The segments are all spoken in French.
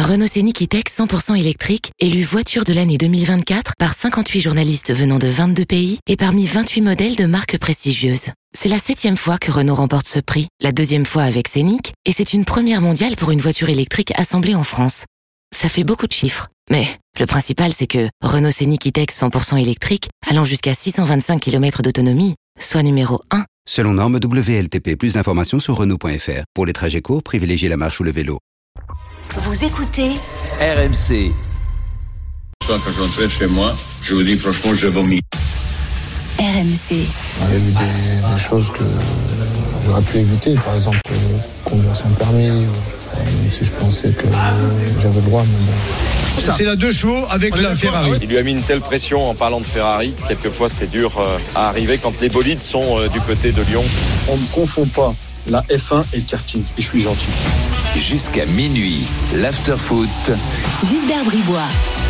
Renault Scénic E-Tech 100% électrique, élu voiture de l'année 2024 par 58 journalistes venant de 22 pays et parmi 28 modèles de marques prestigieuses. C'est la 7e fois que Renault remporte ce prix, la 2e fois avec Scénic, et c'est une première mondiale pour une voiture électrique assemblée en France. Ça fait beaucoup de chiffres, mais le principal c'est que Renault Scénic E-Tech 100% électrique, allant jusqu'à 625 km d'autonomie, soit numéro 1. Selon norme WLTP, plus d'informations sur Renault.fr. Pour les trajets courts, privilégiez la marche ou le vélo. Vous écoutez RMC. Quand je rentrais chez moi, je vous dis franchement, je vomis. RMC. Il y a eu des choses que j'aurais pu éviter, par exemple conduire sans permis, même si je pensais que j'avais le droit. Mais bon. C'est la 2 chevaux avec la Ferrari. Il lui a mis une telle pression en parlant de Ferrari. Quelquefois, c'est dur à arriver quand les bolides sont du côté de Lyon. On ne confond pas la F1 et le karting. Et je suis gentil. Jusqu'à minuit, l'after-foot. Gilbert Bribois.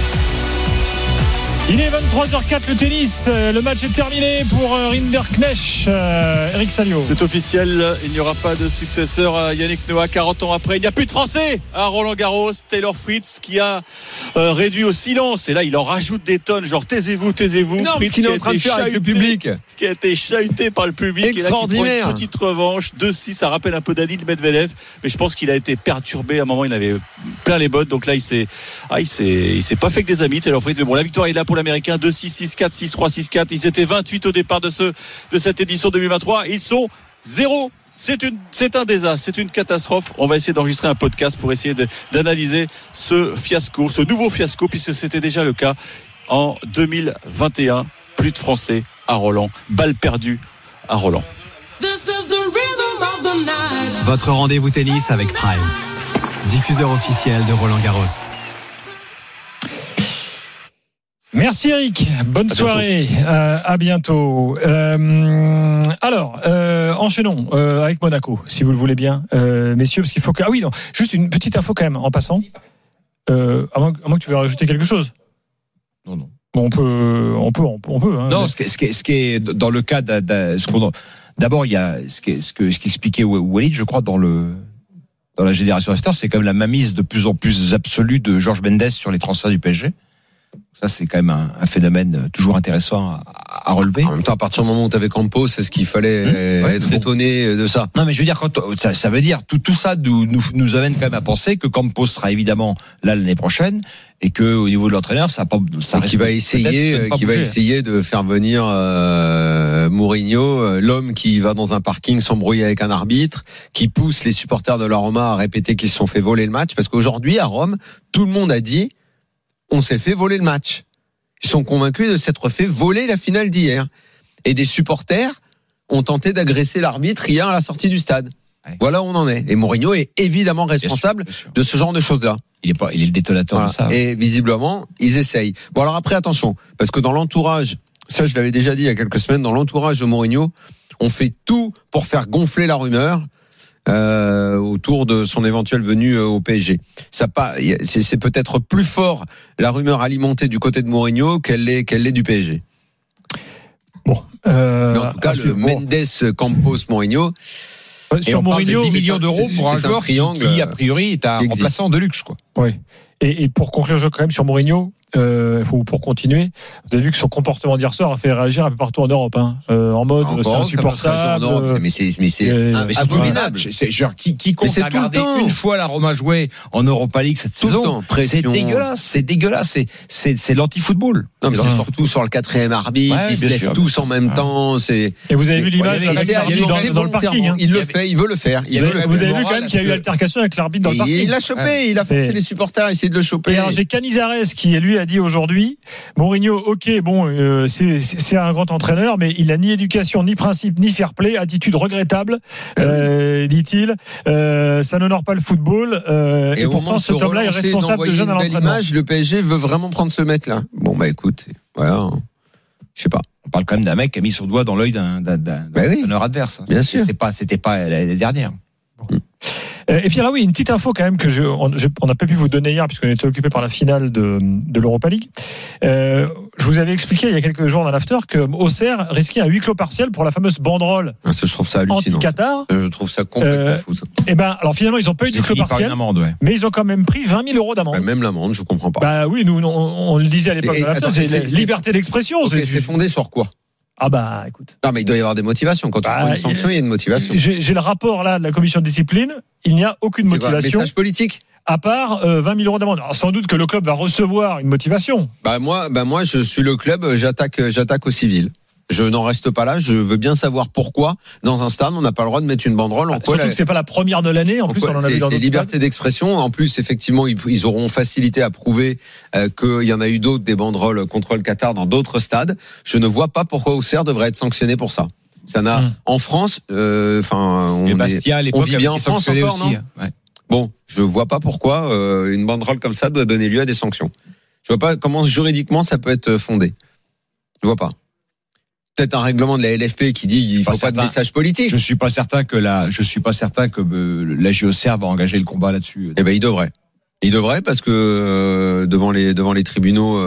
Il est 23h04, le tennis. Le match est terminé pour Rinderknecht. Eric Salio. C'est officiel, il n'y aura pas de successeur à Yannick Noah 40 ans après. Il n'y a plus de Français à Roland-Garros. Taylor Fritz qui a réduit au silence. Et là, il en rajoute des tonnes. Genre, taisez-vous. Non, Fritz ce qu'il est en train de faire avec le public. Qui a été chahuté par le public. Extraordinaire. Et là, qui prend une petite revanche. 2-6, ça rappelle un peu Daniil Medvedev. Mais je pense qu'il a été perturbé. À un moment, il avait plein les bottes. Donc là, il s'est pas fait que des amis, Taylor Fritz. Mais bon, la victoire est là pour l'Américain. 2-6, 6-4, 6-3, 6-4. Ils étaient 28 au départ de cette édition 2023. Ils sont 0. C'est un désastre, c'est une catastrophe. On va essayer d'enregistrer un podcast pour essayer d'analyser ce fiasco, ce nouveau fiasco, puisque c'était déjà le cas en 2021. Plus de Français à Roland. Balle perdue à Roland. Votre rendez-vous tennis avec Prime, diffuseur officiel de Roland-Garros. Merci Eric, bonne soirée, à bientôt. Alors, enchaînons avec Monaco, si vous le voulez bien, messieurs, parce qu'il faut que... Ah oui, non, juste une petite info quand même, en passant, à moins que tu veuilles rajouter quelque chose. Non. Bon, on peut. Hein, non, ce qui est dans le cas d'abord, il y a ce qu'expliquait Walid, je crois, dans la génération After, c'est quand même la mainmise de plus en plus absolue de Jorge Mendes sur les transferts du PSG. Ça, c'est quand même un phénomène toujours intéressant à relever. En même temps, à partir du moment où tu avais Campos, c'est ce qu'il fallait être étonné de ça. Non, mais je veux dire, ça veut dire tout ça nous amène quand même à penser que Campos sera évidemment là l'année prochaine et que au niveau de l'entraîneur, ça qui va essayer de faire venir Mourinho, l'homme qui va dans un parking s'embrouiller avec un arbitre, qui pousse les supporters de la Roma à répéter qu'ils se sont fait voler le match, parce qu'aujourd'hui à Rome, tout le monde a dit on s'est fait voler le match. Ils sont convaincus de s'être fait voler la finale d'hier. Et des supporters ont tenté d'agresser l'arbitre hier à la sortie du stade. Ouais. Voilà où on en est. Et Mourinho est évidemment responsable bien sûr. De ce genre de choses-là. Il est le détonateur de ça. Et visiblement, ils essayent. Bon, alors après, attention. Parce que dans l'entourage, ça je l'avais déjà dit il y a quelques semaines, dans l'entourage de Mourinho, on fait tout pour faire gonfler la rumeur. Autour de son éventuelle venue au PSG. C'est peut-être plus fort la rumeur alimentée du côté de Mourinho qu'elle l'est du PSG. Bon, mais en tout cas, le Mendes, Campos, Mourinho. Sur Mourinho, 10 millions d'euros pour un joueur qui a priori est un remplaçant de luxe, quoi. Oui. Et pour conclure le jeu quand même sur Mourinho, pour continuer, vous avez vu que son comportement d'hier soir a fait réagir un peu partout en Europe, en mode c'est insupportable. Mais c'est abominable. Quiconque a regardé une fois la Roma jouer en Europa League cette saison, c'est dégueulasse, c'est l'anti-football. Non, mais c'est surtout sur le quatrième arbitre, ils se lèvent tous en même temps. Et vous avez vu l'image dans le parking. Il le fait, il veut le faire. Vous avez vu quand même qu'il y a eu altercation avec l'arbitre dans le parking. Il l'a chopé, il a forcé les supporters à essayer de le choper. Et alors j'ai Canizares qui lui a dit aujourd'hui, Mourinho, ok, bon, c'est un grand entraîneur, mais il a ni éducation, ni principe, ni fair play, attitude regrettable, dit-il. Ça n'honore pas le football. Et pourtant, cet homme-là est responsable de jeunes à l'entraînement. Le PSG veut vraiment prendre ce mec-là. Bon, bah écoute, voilà. Je sais pas. On parle quand même d'un mec qui a mis son doigt dans l'œil d'un entraîneur adverse. Bien sûr. C'était pas l'année dernière. Et puis alors oui, une petite info quand même que on n'a pas pu vous donner hier puisqu'on était occupé par la finale de l'Europa League. Je vous avais expliqué il y a quelques jours dans l'after que Auxerre risquait un huis clos partiel pour la fameuse banderole je trouve ça hallucinant. Anti-Qatar. Je trouve ça complètement fou. Ça. Et ben alors finalement ils n'ont pas eu d'huis clos partiel, mais ils ont quand même pris 20 000 euros d'amende. Ouais, même l'amende, je comprends pas. Bah oui, nous on le disait à l'époque de l'after, c'est liberté d'expression. Okay, c'est fondé sur quoi? Ah bah écoute. Non mais il doit y avoir des motivations. Quand tu prends une sanction, il y a une motivation. J'ai le rapport là de la commission de discipline. Il n'y a aucune motivation. Message politique. À part 20 000 euros d'amende. Alors sans doute que le club va recevoir une motivation. Moi je suis le club, j'attaque au civil. Je n'en reste pas là. Je veux bien savoir pourquoi dans un stade on n'a pas le droit de mettre une banderole. Surtout que c'est pas la première de l'année. En plus, on en a vu dans d'autres. C'est liberté d'expression. En plus, effectivement, ils auront facilité à prouver qu'il y en a eu d'autres des banderoles contre le Qatar dans d'autres stades. Je ne vois pas pourquoi Auxerre devrait être sanctionné pour ça. Ça n'a en France. On vit bien en France encore, aussi, non ouais. Bon, je vois pas pourquoi une banderole comme ça doit donner lieu à des sanctions. Je vois pas comment juridiquement ça peut être fondé. Je vois pas. Peut-être un règlement de la LFP qui dit il faut pas de message politique. Je suis pas certain que la JOCR va engager le combat là-dessus. Eh ben il devrait parce que devant les tribunaux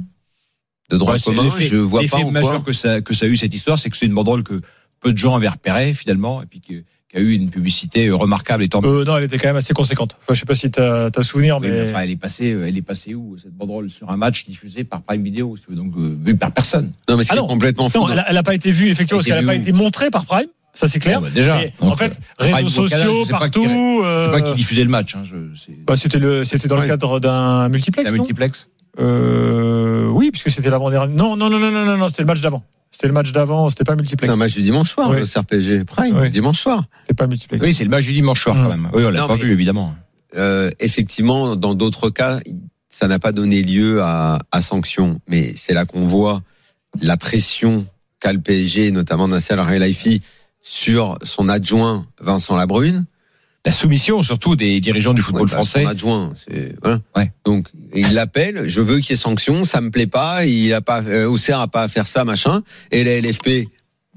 de droit commun, je vois pas l'effet majeur que ça a eu cette histoire, c'est que c'est une banderole que peu de gens avaient repérée finalement et puis qui a eu une publicité remarquable et tant mieux. Non, elle était quand même assez conséquente. Enfin, je sais pas si t'as souvenir, mais enfin, elle est passée où cette banderole sur un match diffusé par Prime Video, donc vu par personne. Non, mais c'est complètement fou. Non, elle a pas été vue effectivement parce qu'elle a pas été montrée par Prime. Ça c'est clair. Bon, déjà. Donc, en fait, réseaux sociaux partout. Je sais pas qui diffusait le match. C'était dans le cadre d'un multiplex. Un multiplex. Oui, puisque c'était l'avant-dernier. Non, c'était le match d'avant. C'était le match d'avant, c'était pas multiplex. C'est un match du dimanche soir, le CRPG Prime, dimanche soir. C'était pas multiplex. Oui, c'est le match du dimanche soir quand même. Oui, on l'a pas vu évidemment. Effectivement, dans d'autres cas, ça n'a pas donné lieu à sanction, mais c'est là qu'on voit la pression qu'a le PSG, notamment Nasser Al-Khelaifi, sur son adjoint Vincent Labrune. La soumission surtout des dirigeants du football français. Son adjoint, Donc il l'appelle, je veux qu'il y ait sanction, ça me plaît pas, Auxerre a pas à faire ça, machin. Et la LFP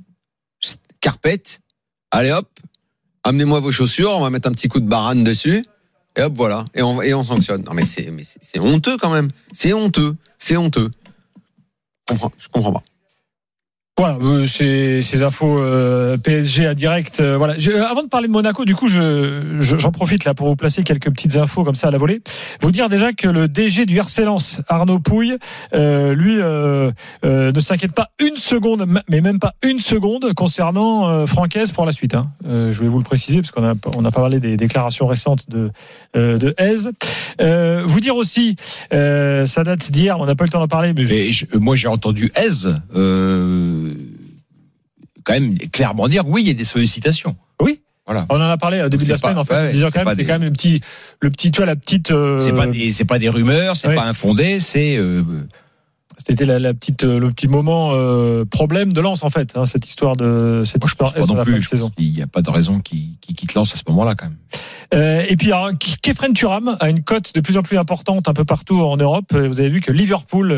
carpette, allez hop, amenez-moi vos chaussures, on va mettre un petit coup de barane dessus, et hop voilà, et on sanctionne. Non mais c'est honteux quand même, c'est honteux. Je comprends pas. Voilà, ces infos PSG à direct. Voilà. Avant de parler de Monaco, du coup, j'en profite là pour vous placer quelques petites infos comme ça à la volée. Vous dire déjà que le DG du RC Lens, Arnaud Pouille, lui ne s'inquiète pas une seconde, mais même pas une seconde concernant Francaise pour la suite. Hein. Je voulais vous le préciser parce qu'on a pas parlé des déclarations récentes de Hez. Vous dire aussi, ça date d'hier, on n'a pas eu le temps d'en parler, mais moi j'ai entendu Hez. Quand même clairement dire oui, il y a des sollicitations. Oui. Voilà. On en a parlé au début de la semaine en fait. Ouais, disant quand même, c'est quand même le petit, tu vois, la petite. C'est pas des rumeurs, c'est pas infondé, c'est. C'était le petit moment problème de Lens en fait, hein, cette histoire de cette histoire non la plus, fin de saison. Il n'y a pas de raison qu'il quitte Lens à ce moment-là quand même. Et puis alors, Khéphren Thuram a une cote de plus en plus importante un peu partout en Europe. Vous avez vu que Liverpool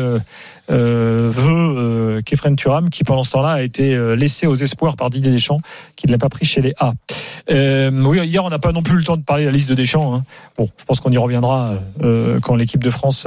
veut Khéphren Thuram, qui pendant ce temps-là a été laissé aux espoirs par Didier Deschamps, qui ne l'a pas pris chez les A. Oui, hier on n'a pas non plus le temps de parler de la liste de Deschamps. Hein. Bon, je pense qu'on y reviendra quand l'équipe de France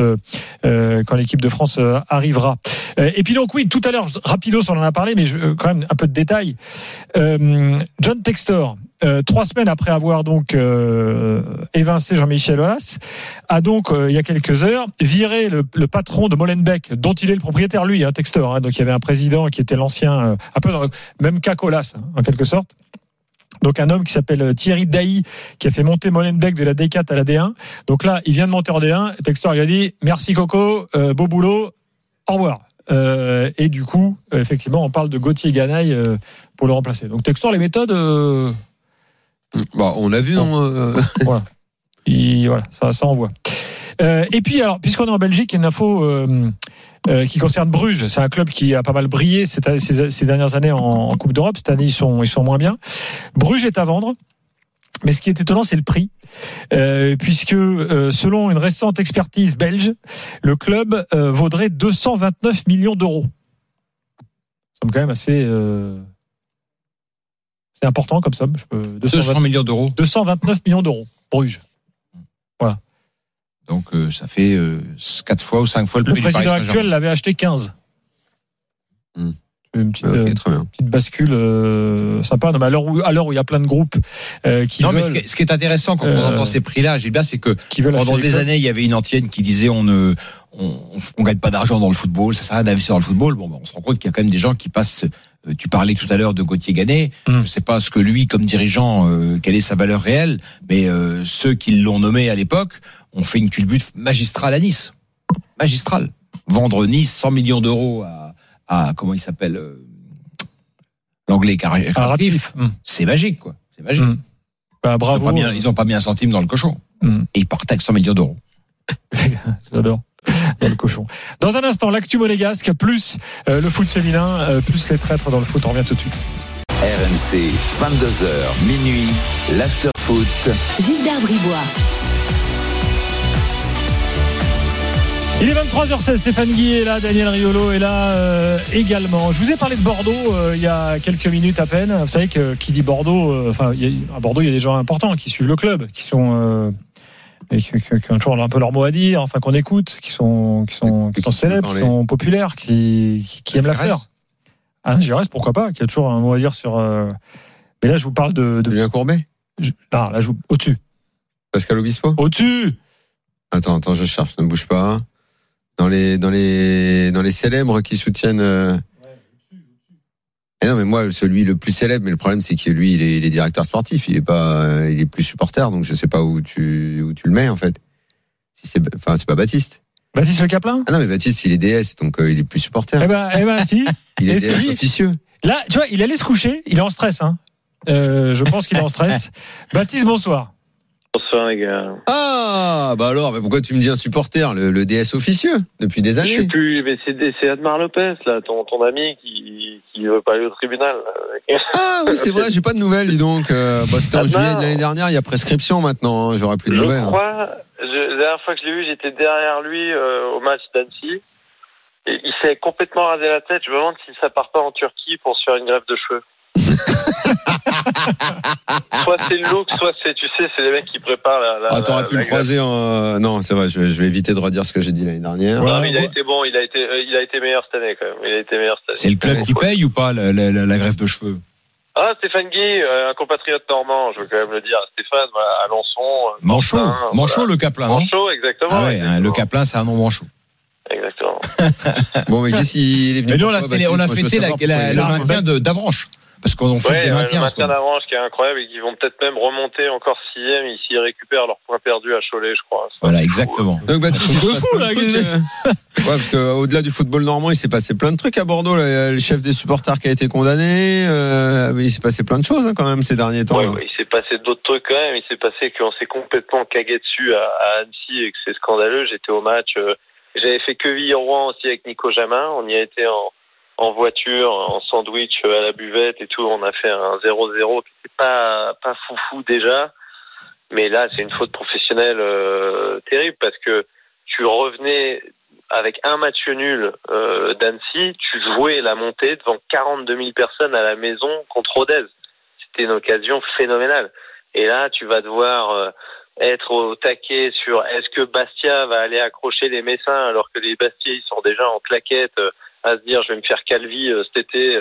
arrivera. Et puis donc oui, tout à l'heure, rapidos on en a parlé, mais quand même un peu de détails. John Textor, 3 semaines après avoir donc évincé Jean-Michel Aulas, a donc il y a quelques heures viré le patron de Molenbeek, dont il est le propriétaire lui, hein, Textor. Hein, donc il y avait un président qui était l'ancien, un peu dans le même cas qu'Aulas, hein, en quelque sorte. Donc un homme qui s'appelle Thierry Dailly, qui a fait monter Molenbeek de la D4 à la D1. Donc là, il vient de monter en D1. Textor lui a dit merci Coco, beau boulot, au revoir. Et du coup, effectivement, on parle de Gauthier Ganaï pour le remplacer. Donc Textor, les méthodes. Bon, on l'a vu, non Voilà. Voilà, ça envoie. Et puis, alors, puisqu'on est en Belgique, il y a une info qui concerne Bruges. C'est un club qui a pas mal brillé ces dernières années en Coupe d'Europe. Cette année, ils sont moins bien. Bruges est à vendre. Mais ce qui est étonnant, c'est le prix, puisque selon une récente expertise belge, le club vaudrait 229 millions d'euros. Ça semble quand même assez C'est important comme somme. 200 millions d'euros. 229 millions d'euros. Bruges. Voilà. Donc ça fait 4 fois ou 5 fois le prix du Paris président Saint-Germain. actuel l'avait acheté 15. Une petite bascule sympa. Non, mais à l'heure où il y a plein de groupes qui non, veulent. Mais ce qui est intéressant quand on entend ces prix-là, Gilbert, c'est que pendant des années, il y avait une antienne qui disait on gagne pas d'argent dans le football, ça sert à rien d'investir dans le football. Bon, on se rend compte qu'il y a quand même des gens qui passent. Tu parlais tout à l'heure de Gauthier Gannet. Je sais pas ce que lui, comme dirigeant, quelle est sa valeur réelle, mais ceux qui l'ont nommé à l'époque ont fait une culbute magistrale à Nice. Magistrale. Vendre Nice 100 millions d'euros à comment il s'appelle l'anglais Cardiff. C'est magique, quoi. C'est magique. Bah, bravo. Ils ont pas mis un centime dans le cochon. Et ils partent avec 100 millions d'euros. J'adore. Dans le cochon. Dans un instant, l'actu monégasque, plus le foot féminin, plus les traîtres dans le foot. On revient tout de suite. RMC, 22h, minuit, l'after foot. Gilbert Bribois. Il est 23h16, Stéphane Guy est là, Daniel Riolo est là également. Je vous ai parlé de Bordeaux il y a quelques minutes à peine. Vous savez que qui dit Bordeaux, à Bordeaux il y a des gens importants qui suivent le club, qui sont qui ont toujours un peu leur mot à dire, enfin qu'on écoute, qui sont célèbres, qui sont populaires, qui aiment l'affaire. Ah, j'y reste, pourquoi pas, qui a toujours un mot à dire sur. Mais là je vous parle de Julien Courbet. Là je vous au-dessus. Pascal Obispo. Au-dessus. Attends, je cherche, ne bouge pas. Dans les célèbres qui soutiennent. Et non, mais moi, celui le plus célèbre, mais le problème, c'est que lui, il est directeur sportif, il est plus supporter, donc je sais pas où tu le mets, en fait. C'est pas Baptiste. Baptiste Le Caplin? Ah non, mais Baptiste, il est DS, donc il est plus supporter. Eh ben, si. Il est DS officieux. Là, tu vois, il allait se coucher, il est en stress, hein. Je pense qu'il est en stress. Baptiste, bonsoir. Bonsoir les gars. Ah bah alors, mais pourquoi tu me dis un supporter, le DS officieux depuis des années? Je sais plus, mais c'est Admar Lopez là, ton ami qui veut pas aller au tribunal. Ah oui, c'est vrai, j'ai pas de nouvelles, dis donc. C'était en juillet de l'année dernière, il y a prescription maintenant, hein, j'aurais plus de nouvelles. La dernière fois que je l'ai vu, j'étais derrière lui au match d'Annecy. Et il s'est complètement rasé la tête. Je me demande si ça part pas en Turquie pour se faire une greffe de cheveux. Soit c'est le look, soit c'est, tu sais, c'est les mecs qui préparent la t'aurais pu le croiser en. Non, c'est vrai, je vais éviter de redire ce que j'ai dit l'année dernière. Non, mais il a été bon, il a été meilleur cette année quand même. C'est le club qui paye ou pas la greffe de cheveux? Ah, Stéphane Guy, un compatriote normand, je veux quand même le dire. Stéphane, Alençon. Manchot, voilà. Le Caplin. Manchot, exactement. Ah ouais, exactement. Le Caplin, c'est un nom Manchot. Exactement. Bon, mais il est venu. Mais nous, on a fêté le maintien d'Avranches. Parce qu'on fait des maintiens. Le maintien d'Avranches qui est incroyable et qui vont peut-être même remonter encore 6e ici ils récupèrent leurs points perdus à Cholet, je crois. Voilà, exactement. Donc Baptiste, c'est fou là. Ouais, parce qu'au-delà du football normand, il s'est passé plein de trucs à Bordeaux. Là, le chef des supporters qui a été condamné. Il s'est passé plein de choses quand même ces derniers temps. Ouais, il s'est passé d'autres trucs quand même. Il s'est passé qu'on s'est complètement cagué dessus à Annecy et que c'est scandaleux. J'étais au match. J'avais fait Quevilly-Rouen aussi avec Nico Jamin. On y a été en voiture, en sandwich à la buvette et tout. On a fait un 0-0 qui n'était pas foufou déjà. Mais là, c'est une faute professionnelle terrible parce que tu revenais avec un match nul d'Annecy, tu jouais la montée devant 42 000 personnes à la maison contre Rodez. C'était une occasion phénoménale. Et là, tu vas devoir être au taquet sur est-ce que Bastia va aller accrocher les Messins alors que les Bastiais ils sont déjà en claquette à se dire je vais me faire calvi cet été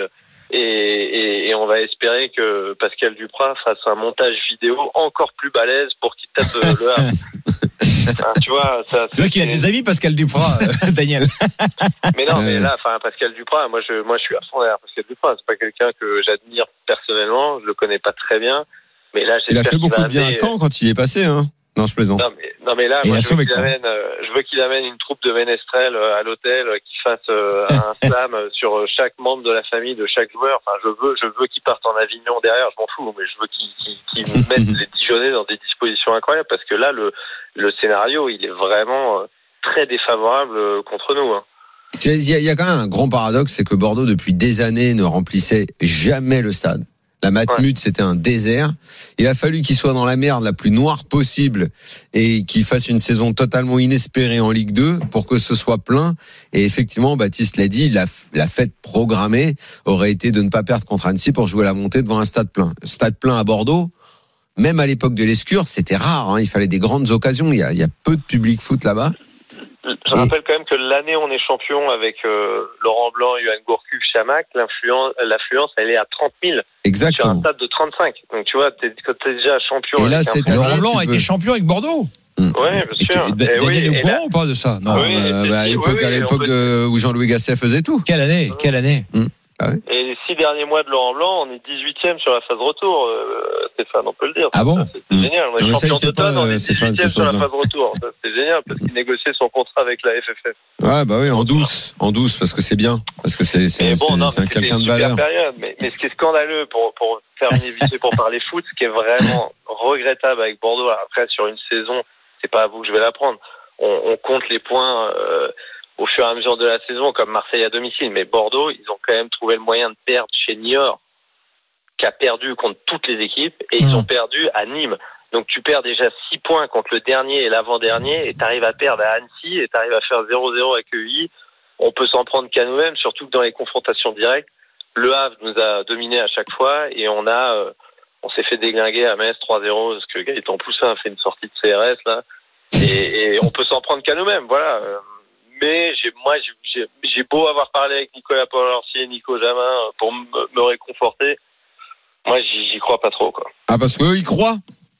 et on va espérer que Pascal Duprat fasse un montage vidéo encore plus balèze pour qu'il tape le Havre. Tu vois, tu vois qu'il a des amis Pascal Duprat, Daniel. Mais non, mais là, Pascal Duprat, moi je suis à fond derrière Pascal Duprat. C'est pas quelqu'un que j'admire personnellement, je le connais pas très bien. Mais là, il a fait beaucoup de bien à Caen quand il est passé, hein. Non, je plaisante. Non, mais là, moi, je veux qu'il amène une troupe de ménestrels à l'hôtel, qu'il fasse un slam sur chaque membre de la famille de chaque joueur. Enfin, je veux qu'il parte en Avignon derrière, je m'en fous, mais je veux qu'il mette les Dijonais dans des dispositions incroyables parce que là, le scénario, il est vraiment très défavorable contre nous, hein. Il y a quand même un grand paradoxe, c'est que Bordeaux, depuis des années, ne remplissait jamais le stade. La Matmut, c'était un désert. Il a fallu qu'il soit dans la merde la plus noire possible et qu'il fasse une saison totalement inespérée en Ligue 2 pour que ce soit plein. Et effectivement, Baptiste l'a dit, la fête programmée aurait été de ne pas perdre contre Annecy pour jouer la montée devant un stade plein. Stade plein à Bordeaux, même à l'époque de l'Escure, c'était rare. Hein. Il fallait des grandes occasions. Il y a peu de public foot là-bas. Je rappelle quand même que l'année où on est champion avec Laurent Blanc, Yoann Gourcuff, Chamac, l'affluence, elle est à 30 000. Exactement. Sur un stade de 35. Donc tu vois, quand t'es déjà champion. Et là, c'est Laurent Blanc a été champion avec Bordeaux. Oui, bien sûr. Daniel est au courant ou pas de ça? Non. À l'époque où Jean-Louis Gasset faisait tout. Quelle année? Ah ouais. Et les 6 derniers mois de Laurent Blanc, on est 18e sur la phase retour, Stéphane, on peut le dire. Ah bon? C'est génial. On est champion d'automne, on est 18e sur la phase retour. Ça, c'est génial parce qu'il négociait son contrat avec la FFF. Ouais, bah oui, en douce, parce que c'est bien, parce que c'est quelqu'un de valeur. Période. Mais ce qui est scandaleux pour terminer vite fait pour parler foot, ce qui est vraiment regrettable avec Bordeaux, après sur une saison, c'est pas à vous que je vais la prendre. On compte les points au fur et à mesure de la saison, comme Marseille à domicile. Mais Bordeaux, ils ont quand même trouvé le moyen de perdre chez Niort, qui a perdu contre toutes les équipes, et ils ont perdu à Nîmes. Donc tu perds déjà 6 points contre le dernier et l'avant-dernier, et tu arrives à perdre à Annecy, et tu arrives à faire 0-0 avec EI. On peut s'en prendre qu'à nous-mêmes, surtout que dans les confrontations directes, Le Havre nous a dominé à chaque fois, et on s'est fait déglinguer à Metz 3-0, parce que Gaëtan Poussin a fait une sortie de CRS, là. Et on peut s'en prendre qu'à nous-mêmes, voilà. Mais j'ai beau avoir parlé avec Nicolas Paul-Orsi et Nico Jamin pour me réconforter, moi j'y crois pas trop, quoi. Ah, parce qu'eux ils croient.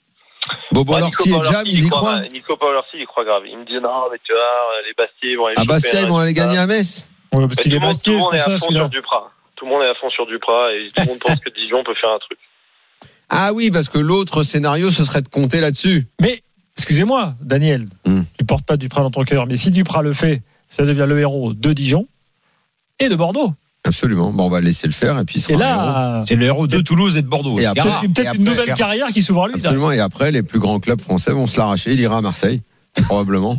Bobo Lorsi et Jam, ils y croient. Nico Paul-Orsi, il croit grave. Il me dit non, mais tu vois, les Bastiers vont aller. Ah, Bastia, ils vont aller gagner à Metz. Ouais, parce qu'il est Bastier, tout le monde est à fond sur Duprat. Tout le monde est à fond sur Duprat et tout le monde pense que Dijon peut faire un truc. Ah oui, parce que l'autre scénario, ce serait de compter là-dessus. Mais, excusez-moi, Daniel, tu portes pas Duprat dans ton cœur, mais si Duprat le fait, ça devient le héros de Dijon et de Bordeaux. Absolument. Bon, on va le laisser le faire et puis il sera là, c'est le héros de Toulouse et de Bordeaux. Et après, peut-être une nouvelle carrière qui s'ouvre à lui. Absolument. Et après, les plus grands clubs français vont se l'arracher. Il ira à Marseille, probablement.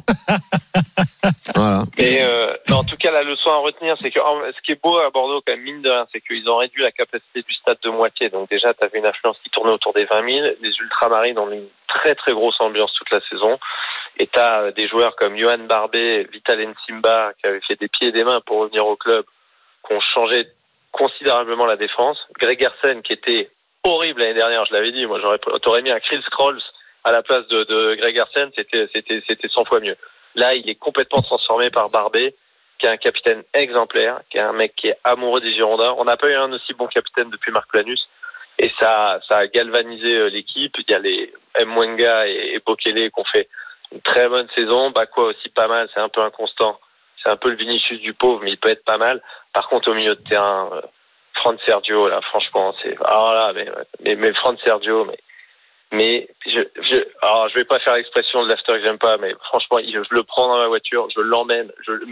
Voilà. Mais en tout cas, la leçon à retenir, c'est que ce qui est beau à Bordeaux, quand même, mine de rien, c'est qu'ils ont réduit la capacité du stade de moitié. Donc déjà, tu avais une affluence qui tournait autour des 20 000. Les Ultramarines ont une très très grosse ambiance toute la saison. Et tu as des joueurs comme Johan Barbet, Vital Nsimba, qui avaient fait des pieds et des mains pour revenir au club, qui ont changé considérablement la défense. Greg Hersen, qui était horrible l'année dernière, je l'avais dit, moi t'aurais mis un Krill Scrolls à la place de Greg Hersen, c'était 100 fois mieux. Là, il est complètement transformé par Barbet, qui est un capitaine exemplaire, qui est un mec qui est amoureux des Girondins. On n'a pas eu un aussi bon capitaine depuis Marc Lanus, et ça a galvanisé l'équipe. Il y a les Mwenga et Bokele qui ont fait une très bonne saison. Bakwa aussi pas mal, c'est un peu inconstant. C'est un peu le Vinicius du pauvre, mais il peut être pas mal. Par contre, au milieu de terrain, Fran Sergio, là, franchement, c'est, alors là, mais Fran Sergio, mais je vais pas faire l'expression de l'after que j'aime pas, mais franchement, je le prends dans ma voiture, je l'emmène,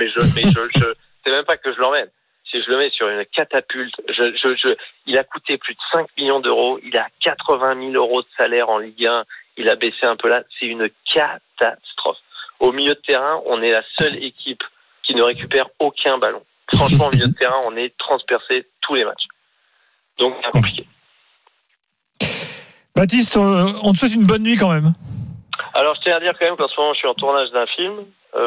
c'est même pas que je l'emmène. Si je le mets sur une catapulte, il a coûté plus de 5 millions d'euros, il a 80 000 euros de salaire en Ligue 1, il a baissé un peu là, c'est une catastrophe. Au milieu de terrain, on est la seule équipe qui ne récupère aucun ballon. Franchement, au milieu de terrain, on est transpercé tous les matchs. Donc, c'est compliqué. Baptiste, on te souhaite une bonne nuit quand même. Alors, je tiens à dire quand même qu'en ce moment, je suis en tournage d'un film,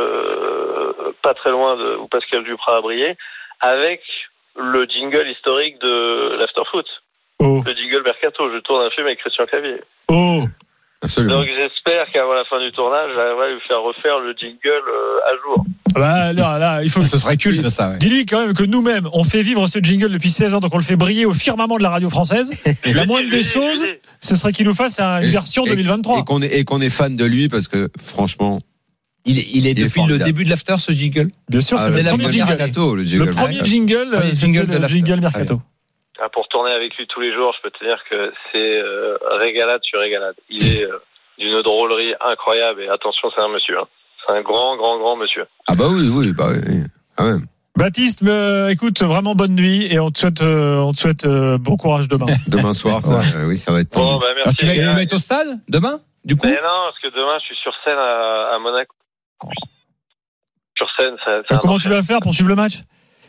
pas très loin où Pascal Duprat a brillé, avec le jingle historique de l'Afterfoot. Oh. Le jingle Mercato. Je tourne un film avec Christian Clavier. Oh. Absolument. Donc j'espère qu'avant la fin du tournage, j'arriverai à lui faire refaire le jingle à jour. Bah là, il faut. Ce serait culte ça. Ouais. Dis-lui quand même que nous-mêmes, on fait vivre ce jingle depuis 16 ans, donc on le fait briller au firmament de la radio française. La moindre des choses, ce serait qu'il nous fasse une version 2023. Et qu'on est fan de lui parce que franchement. Il est depuis le début de l'after ce jingle. Bien sûr, c'est le premier jingle. Mercato, le premier jingle de jingle Mercato. Pour tourner avec lui tous les jours, je peux te dire que c'est régalade sur régalade. Il est d'une drôlerie incroyable et attention, c'est un monsieur. Hein. C'est un grand monsieur. Ah bah oui. Ah ouais. Baptiste, écoute, vraiment bonne nuit et on te souhaite bon courage demain. Demain soir, oui, ça va être tendu. Bon, bah merci. Tu vas être au stade demain, du coup? Mais non, parce que demain, je suis sur scène à Monaco. Sur scène, ça comment tu vas faire pour suivre le match?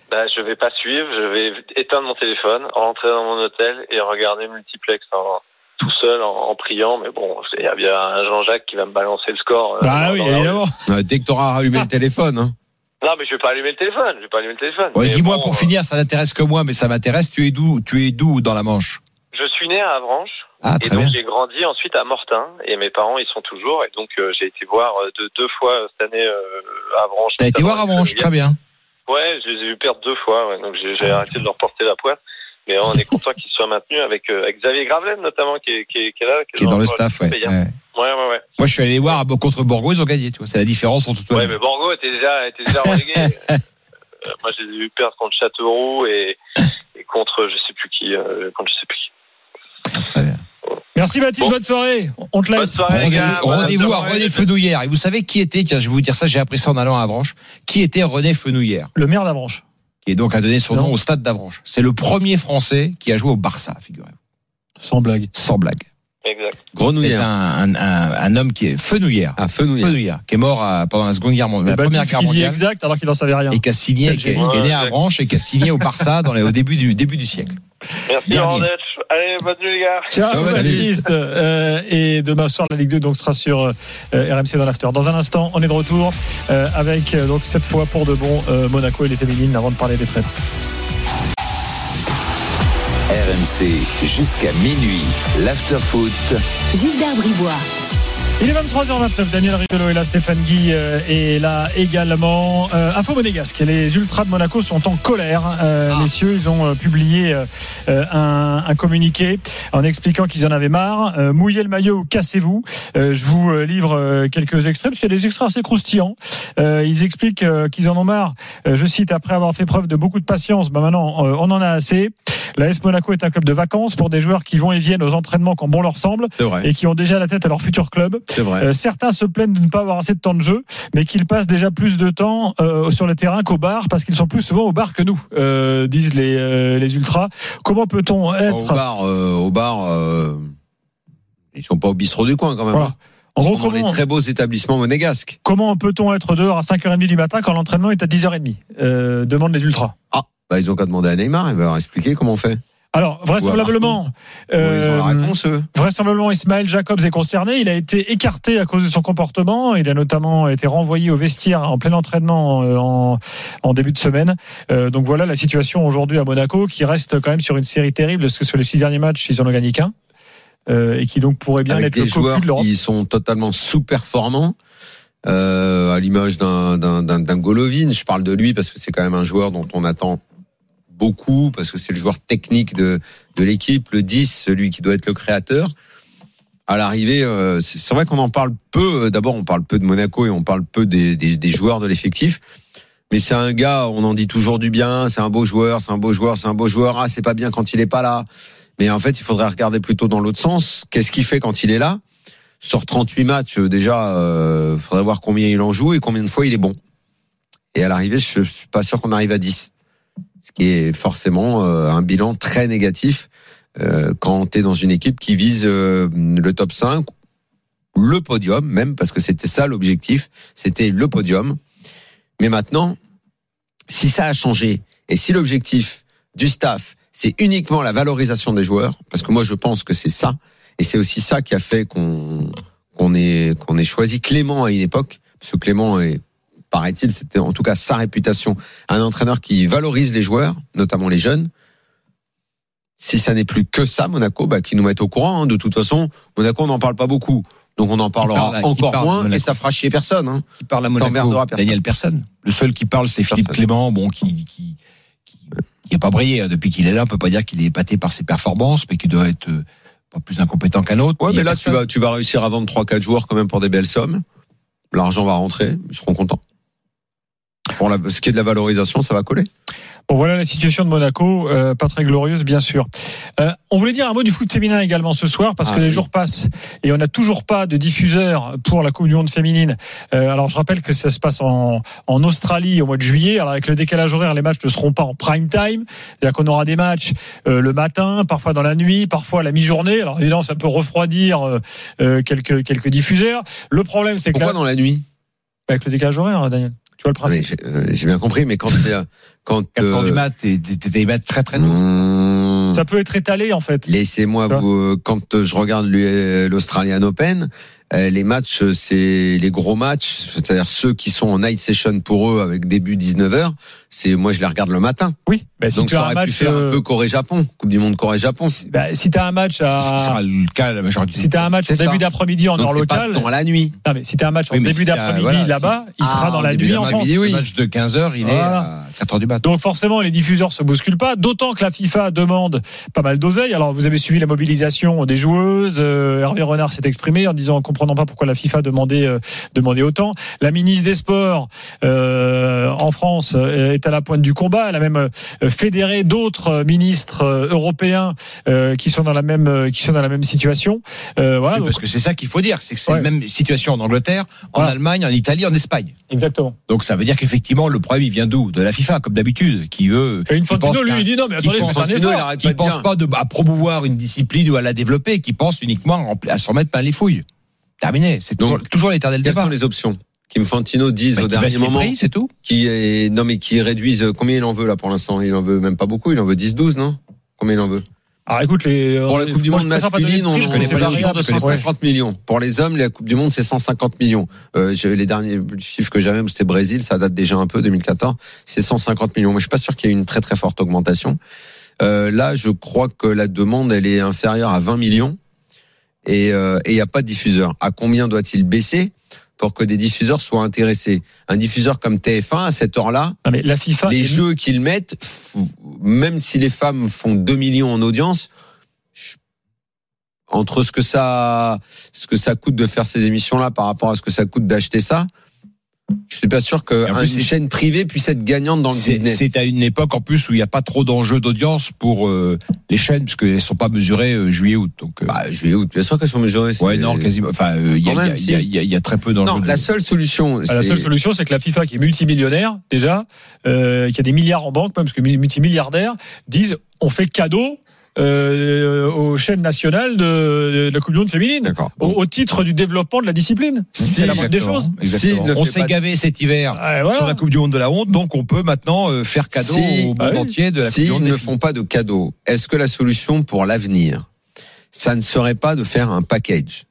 Je vais pas suivre, je vais éteindre mon téléphone, rentrer dans mon hôtel et regarder multiplex tout seul en priant. Mais bon, il y a bien un Jean-Jacques qui va me balancer le score. Oui, évidemment. Dès que tu auras rallumé le téléphone. Hein. Non, mais je vais pas allumer le téléphone. Ouais, mais dis-moi pour finir, ça n'intéresse que moi, mais ça m'intéresse. Tu es d'où dans la Manche? Je suis né à Avranches. Et donc j'ai grandi ensuite à Mortain. Et mes parents, ils sont toujours. Et donc j'ai été voir deux fois cette année Avranches. T'as été voir Avranches, très bien. Ouais, je les ai vu perdre 2 fois. Ouais, donc j'ai arrêté de leur porter la poisse. Mais on est content qu'ils soient maintenus avec Xavier Gravelaine notamment qui est là. Qui est dans le staff, ouais. Ouais. Moi, je suis allé voir contre Borgo, ils ont gagné, tu vois. C'est la différence entre tout. Ouais, mais Borgo était déjà relégué. Moi, je les ai vus perdre contre Châteauroux et contre je sais plus qui. Très bien. Merci Baptiste, bonne soirée. On te laisse. Rendez-vous à René Fenouillère. Et vous savez qui était, tiens, je vais vous dire ça, j'ai appris ça en allant à Avranches. Qui était René Fenouillère? Le maire d'Avranches. Qui donc a donné son nom au stade d'Avranches. C'est le premier Français qui a joué au Barça, figurez-vous. Sans blague. Exact. Grenouillère. C'est un homme qui est Fenouillère. Fenouillère. Qui est mort pendant la Seconde Guerre mondiale, la Première Guerre mondiale. Exact, alors qu'il n'en savait rien. Et qui a signé, qui est né à Avranches et qui a signé au Barça au début du siècle. Merci Laurent Deutsch. Allez, bonne nuit les gars. Ciao Baptiste. Et demain soir la Ligue 2 donc sera sur RMC dans l'after. Dans un instant, on est de retour avec donc cette fois pour de bon Monaco et les féminines avant de parler des traîtres. RMC jusqu'à minuit, l'after-foot. Gilbert Bribois. Il est 23h29, Daniel Riolo est là, Stéphane Guy est là également. Info monégasque, les Ultras de Monaco sont en colère. Messieurs, ils ont publié un communiqué en expliquant qu'ils en avaient marre. Mouillez le maillot ou cassez-vous. Je vous livre quelques extraits, parce qu'il y a des extraits assez croustillants. Ils expliquent qu'ils en ont marre, je cite, après avoir fait preuve de beaucoup de patience, maintenant on en a assez. L'AS Monaco est un club de vacances pour des joueurs qui vont et viennent aux entraînements quand bon leur semble et qui ont déjà la tête à leur futur club. C'est vrai. Certains se plaignent de ne pas avoir assez de temps de jeu, mais qu'ils passent déjà plus de temps sur le terrain qu'au bar, parce qu'ils sont plus souvent au bar que nous, disent les ultras. Comment peut-on être au bar ils sont pas au bistrot du coin quand même. Voilà. Ils sont dans les très beaux établissements monégasques. Comment peut-on être dehors à 5h30 du matin quand l'entraînement est à 10h30 demandent les ultras. Ils ont qu'à demander à Neymar, il va leur expliquer comment on fait. Alors, vraisemblablement, ils ont la réponse, eux. Vraisemblablement, Ismaël Jacobs est concerné. Il a été écarté à cause de son comportement. Il a notamment été renvoyé au vestiaire en plein entraînement en début de semaine. Donc voilà la situation aujourd'hui à Monaco, qui reste quand même sur une série terrible, parce que sur les 6 derniers matchs, ils en ont gagné qu'un. Et qui donc pourrait bien être le cocu de l'Europe. Ils sont totalement sous-performants. À l'image d'un Golovin. Je parle de lui parce que c'est quand même un joueur dont on attend beaucoup, parce que c'est le joueur technique de l'équipe, le 10, celui qui doit être le créateur. À l'arrivée, c'est vrai qu'on en parle peu. D'abord, on parle peu de Monaco et on parle peu des joueurs de l'effectif. Mais c'est un gars, on en dit toujours du bien, c'est un beau joueur. Ah, c'est pas bien quand il est pas là. Mais en fait, il faudrait regarder plutôt dans l'autre sens. Qu'est-ce qu'il fait quand il est là? Sur 38 matchs, déjà, faudrait voir combien il en joue et combien de fois il est bon. Et à l'arrivée, je suis pas sûr qu'on arrive à 10. Ce qui est forcément un bilan très négatif quand tu es dans une équipe qui vise le top 5, le podium même, parce que c'était ça l'objectif, c'était le podium. Mais maintenant, si ça a changé, et si l'objectif du staff, c'est uniquement la valorisation des joueurs, parce que moi je pense que c'est ça, et c'est aussi ça qui a fait qu'on ait choisi Clément à une époque, parce que Clément est, paraît-il, c'était en tout cas sa réputation, un entraîneur qui valorise les joueurs, notamment les jeunes. Si ça n'est plus que ça, Monaco, qu'ils nous mettent au courant. De toute façon, Monaco, on n'en parle pas beaucoup. Donc on en parlera encore moins et ça fera chier personne. Qui parle à Monaco, Daniel, personne. Le seul qui parle, c'est Philippe Clément, qui n'a pas brillé depuis qu'il est là. On peut pas dire qu'il est épaté par ses performances, mais qui doit être pas plus incompétent qu'un autre. Ouais, mais là, tu vas réussir à vendre 3-4 joueurs quand même pour des belles sommes. L'argent va rentrer, ils seront contents. Pour ce qui est de la valorisation, ça va coller. Bon, voilà la situation de Monaco, pas très glorieuse bien sûr. On voulait dire un mot du foot féminin également ce soir, parce que les jours passent et on n'a toujours pas de diffuseur pour la Coupe du Monde féminine. Alors je rappelle que ça se passe en Australie au mois de juillet. Alors avec le décalage horaire, les matchs ne seront pas en prime time, c'est-à-dire qu'on aura des matchs le matin, parfois dans la nuit, parfois à la mi-journée. Alors évidemment, ça peut refroidir quelques diffuseurs. Le problème, c'est pourquoi dans la nuit? Avec le décalage horaire, Daniel. Tu vois le principe. J'ai bien compris, mais quand 4 heures du mat, t'es des maths très très longs. Ça peut être étalé en fait. Laissez-moi quand je regarde l'Australian Open, les matchs, c'est les gros matchs, c'est-à-dire ceux qui sont en night session pour eux avec début 19h, moi je les regarde le matin. Oui, si donc tu ça as aurait pu faire un peu Corée-Japon, Coupe du monde Corée-Japon. Si tu as un match ce qui sera le cas la majorité. Si tu as un match en début d'après-midi en heure locale, dans la nuit. Non mais si tu as un match en début d'après-midi là-bas, il sera dans la nuit en France. Le match de 15h, il est à 4h du matin. Donc forcément les diffuseurs se bousculent pas, d'autant que la FIFA demande pas mal d'oseille. Alors vous avez suivi la mobilisation des joueuses, Hervé Renard s'est exprimé en disant, en comprenant pas pourquoi la FIFA demandait autant. La ministre des Sports en France est à la pointe du combat. Elle a même fédéré d'autres ministres européens qui sont dans la même situation. Voilà. Oui, parce que c'est ça qu'il faut dire, c'est que c'est la même situation en Angleterre, en Allemagne, en Italie, en Espagne. Exactement. Donc ça veut dire qu'effectivement le problème il vient d'où ? De la FIFA, comme d'habitude, qui veut. Et Infantino lui il dit non mais attendez, qui pense pas à promouvoir une discipline ou à la développer, qui pense uniquement à se remettre plein les fouilles. Terminé. C'est toujours l'éternel débat. Quelles sont les options qu'Infantino dise au dernier moment? Prix, c'est tout. Qui réduisent. Combien il en veut là pour l'instant? Il en veut même pas beaucoup. Il en veut 10-12, non? Combien il en veut? Alors écoute, pour la Coupe du Monde masculine, on connaît pas les chiffres de 150 millions. Pour les hommes, la Coupe du Monde, c'est 150 millions. Les derniers chiffres que j'avais, c'était Brésil, ça date déjà un peu, 2014. C'est 150 millions. Mais je suis pas sûr qu'il y ait une très très forte augmentation. Là, je crois que la demande, elle est inférieure à 20 millions. Et il n'y a pas de diffuseur. À combien doit-il baisser pour que des diffuseurs soient intéressés? Un diffuseur comme TF1, à cette heure-là, mais la FIFA, les jeux qu'ils mettent, même si les femmes font 2 millions en audience, entre ce que ça coûte de faire ces émissions-là par rapport à ce que ça coûte d'acheter ça, je suis pas sûr qu'une chaîne privée puisse être gagnante dans le business. C'est à une époque en plus où il n'y a pas trop d'enjeux d'audience pour les chaînes, parce qu'elles sont pas mesurées juillet-août. Donc juillet-aut, bien sûr qu'elles sont mesurées. Ouais, non, quasiment. Enfin, il y a très peu d'enjeux. Non, la seule solution, c'est que la FIFA, qui est multimillionnaire déjà, qui a des milliards en banque, même parce que multimilliardaires, disent on fait cadeau aux chaînes nationales de la Coupe du Monde féminine, au titre du développement de la discipline. C'est la moindre des choses. On s'est gavé cet hiver sur la Coupe du Monde de la honte, donc on peut maintenant faire cadeau au monde entier de la Coupe du Monde. S'ils ne font pas de cadeau, est-ce que la solution pour l'avenir, ça ne serait pas de faire un package?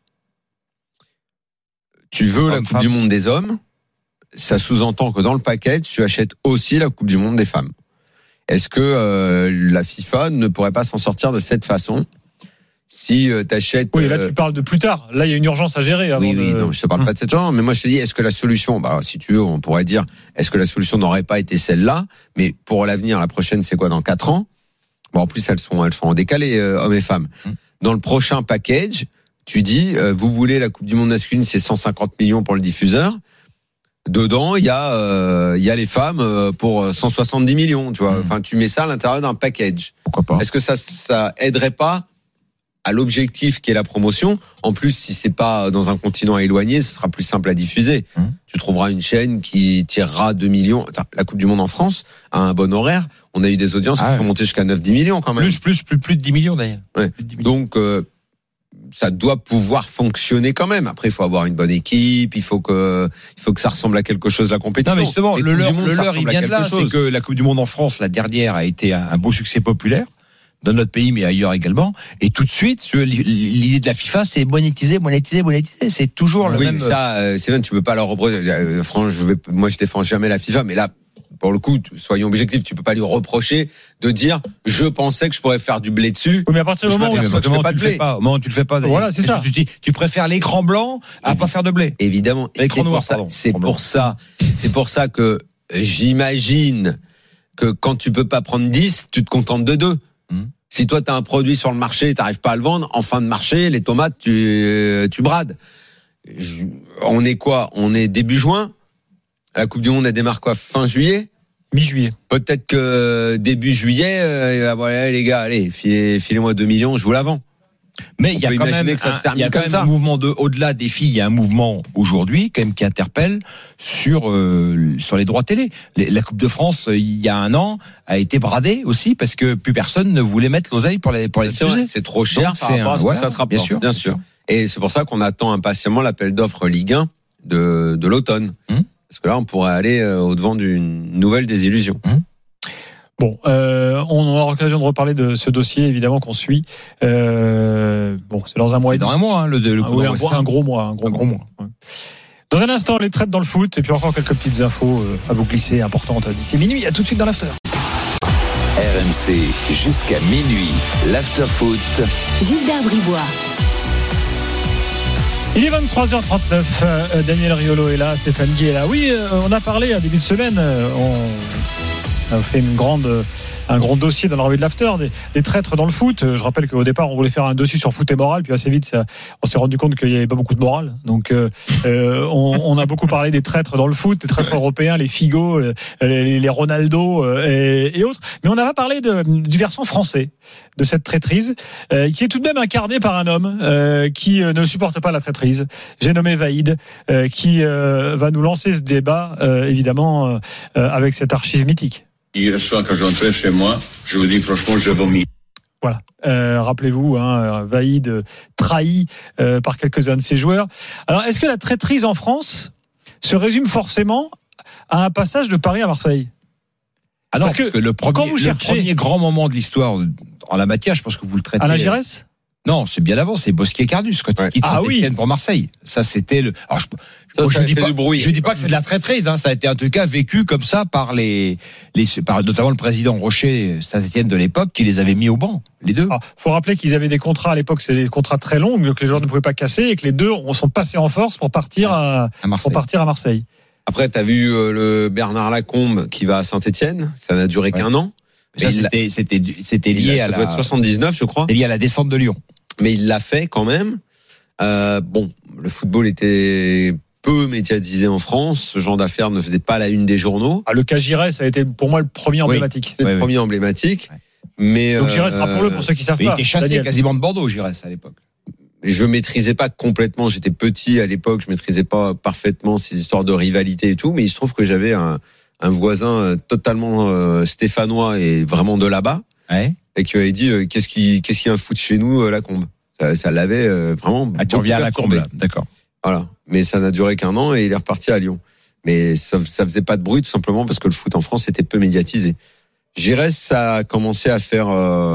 Tu veux la Coupe du Monde des hommes, ça sous-entend que dans le package, tu achètes aussi la Coupe du Monde des femmes. Est-ce que la FIFA ne pourrait pas s'en sortir de cette façon? Si t'achètes... Oui, là tu parles de plus tard. Là il y a une urgence à gérer. Oui, non, je te parle pas de cette urgence, mais moi je te dis, est-ce que la solution, si tu veux, on pourrait dire, est-ce que la solution n'aurait pas été celle-là? Mais pour l'avenir, la prochaine, c'est quoi, dans 4 ans? Bon, en plus elles sont en décalé, hommes et femmes. Dans le prochain package, tu dis, vous voulez la Coupe du Monde masculine, c'est 150 millions pour le diffuseur. Dedans, il y a les femmes pour 170 millions, tu vois. Enfin, tu mets ça à l'intérieur d'un package. Pourquoi pas? Est-ce que ça aiderait pas à l'objectif qui est la promotion? En plus, si c'est pas dans un continent éloigné, ce sera plus simple à diffuser. Tu trouveras une chaîne qui tirera 2 millions. La Coupe du Monde en France a un bon horaire. On a eu des audiences qui sont montées jusqu'à 9-10 millions quand même. Plus de 10 millions d'ailleurs. Ouais. Donc, ça doit pouvoir fonctionner quand même. Après, il faut avoir une bonne équipe, il faut que ça ressemble à quelque chose, la compétition. Non, mais justement, le leur, il vient de là, c'est que la Coupe du Monde en France, la dernière, a été un beau succès populaire, dans notre pays, mais ailleurs également. Et tout de suite, l'idée de la FIFA, c'est monétiser. C'est toujours le même. Oui, ça, c'est bien, tu peux pas leur reprocher. Moi, je défends jamais la FIFA, mais là, pour le coup, soyons objectifs, tu peux pas lui reprocher de dire je pensais que je pourrais faire du blé dessus. Oui, mais à partir du moment où tu fais pas de blé. Au moment où tu le fais pas. Voilà, c'est ça. Tu préfères l'écran blanc à pas faire de blé. Évidemment. L'écran noir, pardon. C'est pour ça que j'imagine que quand tu peux pas prendre 10, tu te contentes de 2. Si toi t'as un produit sur le marché, t'arrives pas à le vendre, en fin de marché, les tomates, tu brades. On est quoi? On est début juin. La Coupe du Monde, elle démarre quoi? Fin juillet? Mi-juillet. Peut-être que début juillet, voilà, les gars, allez, filez-moi 2 millions, je vous la vends. Mais il y a quand même un mouvement au-delà des filles, il y a un mouvement aujourd'hui quand même qui interpelle sur les droits télé. La Coupe de France, il y a un an, a été bradée aussi parce que plus personne ne voulait mettre l'oseille pour les diffuser. C'est trop cher par rapport à ce que ça te rapporte. Bien sûr. Et c'est pour ça qu'on attend impatiemment l'appel d'offres Ligue 1 de l'automne. Parce que là, on pourrait aller au-devant d'une nouvelle désillusion. Bon, on aura l'occasion de reparler de ce dossier, évidemment, qu'on suit. Bon, c'est dans un mois. C'est dans un mois, le coup d'envoi. Un gros mois. Ouais. Dans un instant, les traites dans le foot, et puis encore quelques petites infos à vous glisser, importantes d'ici minuit. À tout de suite dans l'after. RMC, jusqu'à minuit, l'after foot. Gilbert Bribois. Il est 23h39, Daniel Riolo est là, Stéphane Guy est là. Oui, on a parlé à début de semaine, on a fait un grand dossier dans la revue de l'after des traîtres dans le foot. Je rappelle qu'au départ on voulait faire un dossier sur foot et morale, puis assez vite on s'est rendu compte qu'il n'y avait pas beaucoup de morale. Donc on a beaucoup parlé des traîtres dans le foot, des traîtres européens, les Figo, les Ronaldo et autres. Mais on n'a pas parlé du versant français de cette traîtrise, qui est tout de même incarné par un homme qui ne supporte pas la traîtrise. J'ai nommé Vaïd, qui va nous lancer ce débat, évidemment, avec cette archive mythique. Hier soir, quand j'entrais chez moi, je vous dis franchement, je vomis. Voilà. Rappelez-vous, Vaïd trahi par quelques-uns de ses joueurs. Alors, est-ce que la traîtrise en France se résume forcément à un passage de Paris à Marseille ? Ah non, parce que le premier grand moment de l'histoire en la matière, je pense que vous le traitez. Alain Giresse ? Non, c'est bien avant, c'est Bosquier-Cardus quand il quitte Saint-Étienne pour Marseille. Ça, c'était le. Alors, je dis pas du bruit. Je dis pas que c'est de la traîtrise. Ça a été en tout cas vécu comme ça par par notamment le président Rocher Saint-Étienne de l'époque, qui les avait mis au banc, les deux. Faut rappeler qu'ils avaient des contrats à l'époque, c'est des contrats très longs, que les joueurs ne pouvaient pas casser, et que les deux sont passés en force pour partir à Marseille. Après, t'as vu le Bernard Lacombe qui va à Saint-Étienne. Ça n'a duré qu'un an. Ça, c'était lié à ça doit être 79, je crois. Lié à la descente de Lyon. Mais il l'a fait quand même. Bon, le football était peu médiatisé en France. Ce genre d'affaires ne faisait pas la une des journaux. Le cas Giresse a été pour moi le premier emblématique. C'est le premier emblématique. Mais donc Giresse, rappelons-le pour ceux qui savent pas. Il était chassé quasiment de Bordeaux, Giresse, à l'époque. Je maîtrisais pas complètement. J'étais petit à l'époque. Je maîtrisais pas parfaitement ces histoires de rivalité et tout. Mais il se trouve que j'avais un voisin totalement stéphanois et vraiment de là-bas. Ouais. Et qui avait dit qu'est-ce qu'il y a un foot chez nous, Lacombe. Ça l'avait vraiment. Tu reviens à Lacombe, là. D'accord. Voilà. Mais ça n'a duré qu'un an et il est reparti à Lyon. Mais ça faisait pas de bruit tout simplement parce que le foot en France était peu médiatisé. Giresse, ça a commencé à faire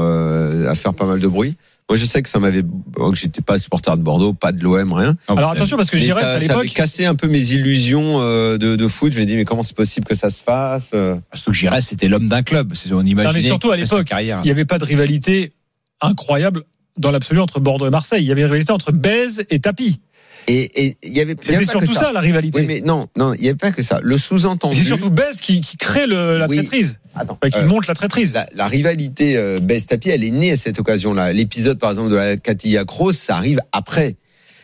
pas mal de bruit. Moi, je sais que que j'étais pas supporter de Bordeaux, pas de l'OM, rien. Alors attention parce que Giresse à l'époque, ça avait cassé un peu mes illusions de foot. Je me dis mais comment c'est possible que ça se fasse? Parce que Giresse c'était l'homme d'un club. On imaginait. Non, mais surtout à l'époque, il n'y avait pas de rivalité incroyable dans l'absolu entre Bordeaux et Marseille. Il y avait une rivalité entre Bèze et Tapie. Et il y avait. C'était surtout ça la rivalité. Oui, mais non, il n'y avait pas que ça. Le sous-entendu. C'est surtout Bèze qui crée la traîtrise. Qui monte la traîtrise. La rivalité Bèze-Tapie, elle est née à cette occasion-là. L'épisode, par exemple, de la Catilla Kroos, ça arrive après.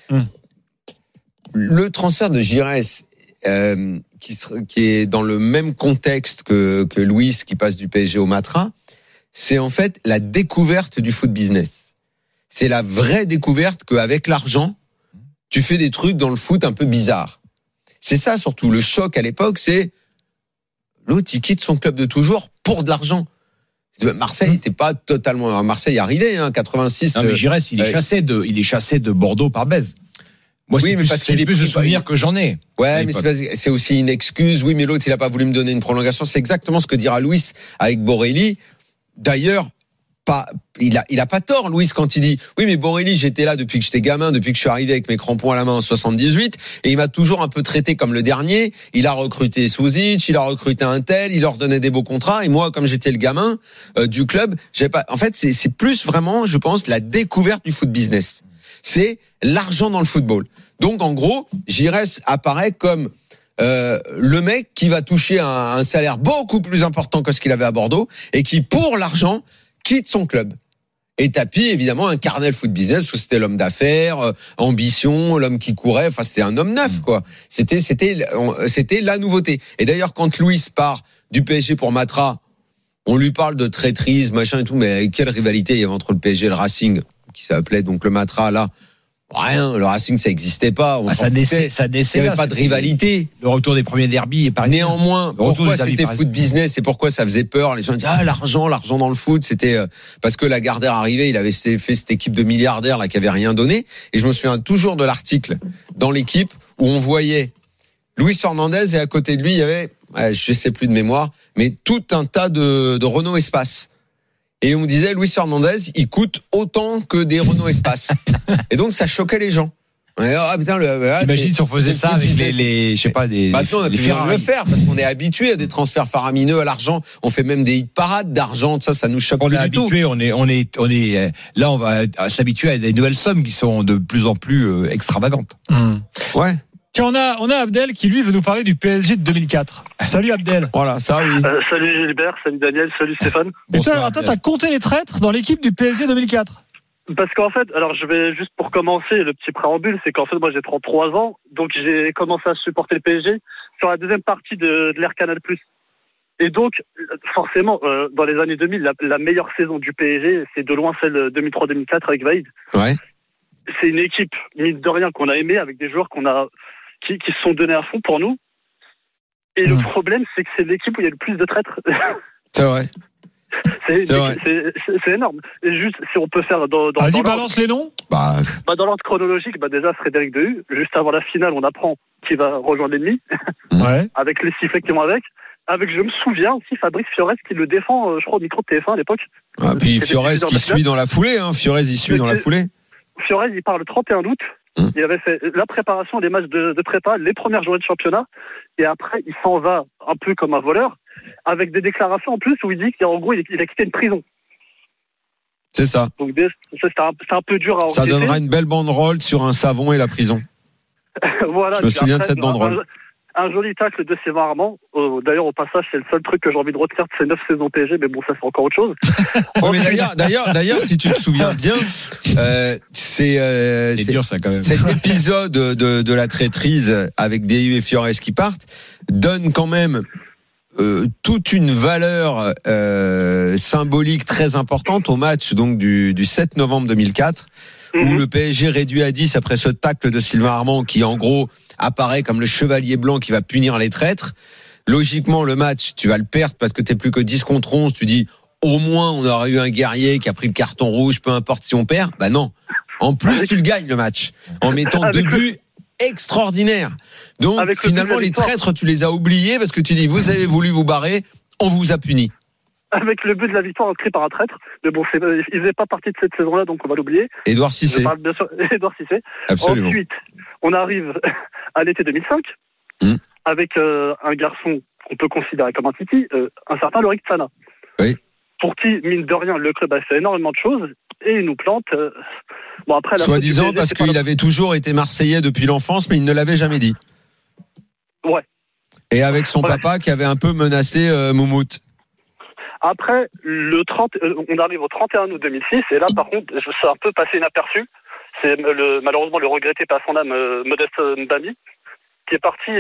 Le transfert de Giresse, qui est dans le même contexte que Luis, qui passe du PSG au Matra, c'est en fait la découverte du foot business. C'est la vraie découverte qu'avec l'argent, tu fais des trucs dans le foot un peu bizarres. C'est ça surtout. Le choc à l'époque, c'est l'autre, il quitte son club de toujours pour de l'argent. Marseille n'était pas totalement. Marseille arrivait, 86. Non, mais Giresse, il est chassé de Bordeaux par Bèze. Moi, oui, mais parce qu'il est plus de souvenirs que j'en ai. Ouais, mais c'est aussi une excuse. Oui, mais l'autre, il a pas voulu me donner une prolongation. C'est exactement ce que dira Luis avec Borelli. D'ailleurs, il a pas tort, Luis, quand il dit oui, mais Borelli, j'étais là depuis que j'étais gamin, depuis que je suis arrivé avec mes crampons à la main en 78, et il m'a toujours un peu traité comme le dernier. Il a recruté Souzic, il a recruté un tel, il leur donnait des beaux contrats, et moi, comme j'étais le gamin du club, j'avais pas. En fait, c'est plus vraiment, je pense, la découverte du foot business. C'est l'argent dans le football. Donc, en gros, Giresse apparaît comme le mec qui va toucher un salaire beaucoup plus important que ce qu'il avait à Bordeaux et qui, pour l'argent, quitte son club. Et Tapie, évidemment, incarnait le foot business, parce que c'était l'homme d'affaires, ambition, l'homme qui courait, enfin, c'était un homme neuf, quoi. C'était la nouveauté. Et d'ailleurs, quand Luis part du PSG pour Matra, on lui parle de traîtrise, machin et tout, mais quelle rivalité il y avait entre le PSG et le Racing, qui s'appelait donc le Matra, là. Rien, le Racing, ça n'existait pas. Ça naissait. Il n'y avait pas de rivalité. Le retour des premiers derbies est pareil. Néanmoins, pourquoi c'était foot business et pourquoi ça faisait peur? Les gens disent, l'argent dans le foot, c'était parce que Lagardère arrivait, il avait fait cette équipe de milliardaires, là, qui avait rien donné. Et je me souviens toujours de l'article dans l'équipe où on voyait Luis Fernandez, et à côté de lui, il y avait, je sais plus de mémoire, mais tout un tas de Renault Espace. Et on me disait, Luis Fernandez, il coûte autant que des Renault Espace. Et donc, ça choquait les gens. Imagine si on faisait ça avec les je sais pas, maintenant, on a pu le faire parce qu'on est habitué à des transferts faramineux à l'argent. On fait même des hit parades d'argent. Ça nous choque plus du tout. On est là, on va s'habituer à des nouvelles sommes qui sont de plus en plus extravagantes. Ouais. Tiens, on a Abdel qui lui veut nous parler du PSG de 2004. Salut Abdel. Voilà, ça oui. Salut Gilbert, salut Daniel, salut Stéphane. Et toi, t'as compté les traîtres dans l'équipe du PSG 2004? Parce qu'en fait, alors je vais juste pour commencer, le petit préambule, c'est qu'en fait moi j'ai 33 ans, donc j'ai commencé à supporter le PSG sur la deuxième partie de l'ère Canal+. Et donc, forcément, dans les années 2000, la meilleure saison du PSG, c'est de loin celle 2003-2004 avec Vaïd. Ouais. C'est une équipe, mine de rien, qu'on a aimé, avec des joueurs qui se sont donnés à fond pour nous. Et le problème, c'est que c'est l'équipe où il y a le plus de traîtres. C'est vrai. C'est énorme. Et juste, si on peut faire Vas-y, balance les noms. Dans l'ordre chronologique, déjà Frédéric Dehu, juste avant la finale, on apprend qu'il va rejoindre l'ennemi. Ouais. Avec les sifflets qui vont avec. Je me souviens aussi, Fabrice Fiorez qui le défend, je crois, au micro de TF1 à l'époque. Puis Fiorez qui suit dans la foulée, Fiorez, il suit dans la foulée. Fiorez, il part le 31 août. Il avait fait la préparation des matchs de prépa, les premières journées de championnat. Et après, il s'en va un peu comme un voleur, avec des déclarations en plus où il dit qu'en gros, il a quitté une prison. C'est ça. Donc, c'est un peu dur à encaisser. Ça donnera une belle banderole sur un savon et la prison. Voilà. Je me souviens de cette banderole. Un joli tacle de Sylvain Armand. D'ailleurs, au passage, c'est le seul truc que j'ai envie de retenir de ces 9 saisons PSG, mais bon, ça c'est encore autre chose. Mais d'ailleurs, si tu te souviens bien, c'est dur ça quand même. Cet épisode de la traîtrise avec Dehu et Fiorez qui partent donne quand même toute une valeur symbolique très importante au match donc du 7 novembre 2004. Où le PSG réduit à 10 après ce tacle de Sylvain Armand qui en gros apparaît comme le chevalier blanc qui va punir les traîtres. Logiquement le match tu vas le perdre parce que t'es plus que 10 contre 11, tu dis au moins on aurait eu un guerrier qui a pris le carton rouge, peu importe si on perd. Non. En plus tu le gagnes le match en mettant 2 buts extraordinaires. Donc finalement les traîtres tu les as oubliés parce que tu dis vous avez voulu vous barrer, on vous a puni. Avec le but de la victoire inscrit par un traître. Mais bon, il faisait pas partie de cette saison-là, donc on va l'oublier. Édouard Cissé. Je parle bien sûr Édouard Cissé. Absolument. Ensuite, on arrive à l'été 2005 avec un garçon qu'on peut considérer comme un titi, un certain Loïc Sana. Oui. Pour qui, mine de rien, le club a fait énormément de choses et il nous plante. Bon, après, soi-disant parce qu'il avait toujours été Marseillais depuis l'enfance, mais il ne l'avait jamais dit. Ouais. Et avec son papa qui avait un peu menacé Moumout. Après, on arrive au 31 août 2006, et là, par contre, c'est un peu passé inaperçu. C'est malheureusement le regretté par son âme Modeste Mbami, qui est parti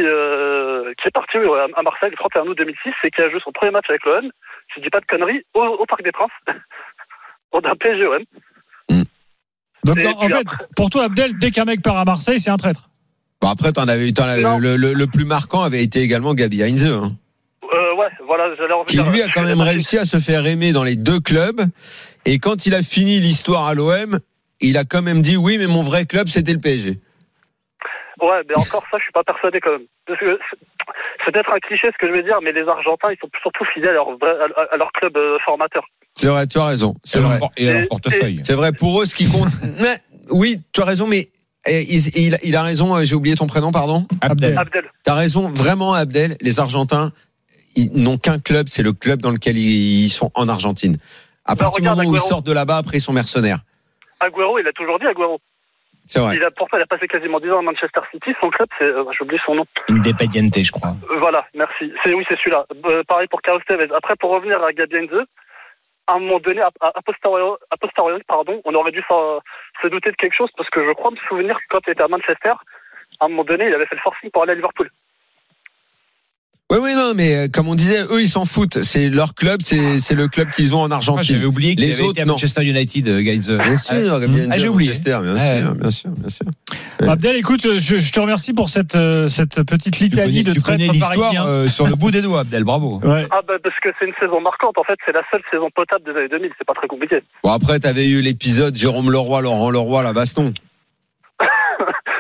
à Marseille le 31 août 2006, et qui a joué son premier match avec l'OM, si je dis pas de conneries, au Parc des Princes, d'un PSG-OM. Donc, en fait, pour toi, Abdel, dès qu'un mec part à Marseille, c'est un traître. Après, le plus marquant avait été également Gabi Heinze. Ouais, voilà, j'allais en qui lui a quand même réussi à se faire aimer dans les deux clubs. Et quand il a fini l'histoire à l'OM, il a quand même dit oui, mais mon vrai club, c'était le PSG. Ouais, mais encore ça, je suis pas persuadé quand même. Parce que c'est peut-être un cliché ce que je vais dire, mais les Argentins, ils sont surtout fidèles à leur club formateur. C'est vrai, tu as raison. C'est vrai. Et à leur portefeuille. C'est vrai, pour eux, ce qui compte. Mais, oui, tu as raison, mais il a raison. J'ai oublié ton prénom, pardon. Abdel. T'as raison, vraiment, Abdel. Les Argentins, ils n'ont qu'un club, c'est le club dans lequel ils sont en Argentine. À partir du moment où ils sortent de là-bas, après ils sont mercenaires. Agüero, il a toujours dit Agüero. C'est vrai. Il a passé quasiment 10 ans à Manchester City. Son club, j'ai oublié son nom. Independiente, je crois. Voilà, merci. Oui, c'est celui-là. Pareil pour Carlos Tevez. Après, pour revenir à Gabi Heinze, à un moment donné, a posteriori, on aurait dû se douter de quelque chose parce que je crois me souvenir que quand il était à Manchester, à un moment donné, il avait fait le forcing pour aller à Liverpool. Oui, non, mais comme on disait, eux, ils s'en foutent. C'est leur club, c'est le club qu'ils ont en Argentine. J'avais oublié qu'il avait été à Manchester United, Heinze. Bien sûr, j'ai oublié. Bien sûr. Abdel, écoute, je te remercie pour cette petite litanie de traîtres parisiens. l'histoire sur le bout des doigts, Abdel, bravo. Ouais. Parce que c'est une saison marquante. En fait, c'est la seule saison potable des années 2000. C'est pas très compliqué. Bon, après, t'avais eu l'épisode Jérôme Leroy, Laurent Leroy, la baston.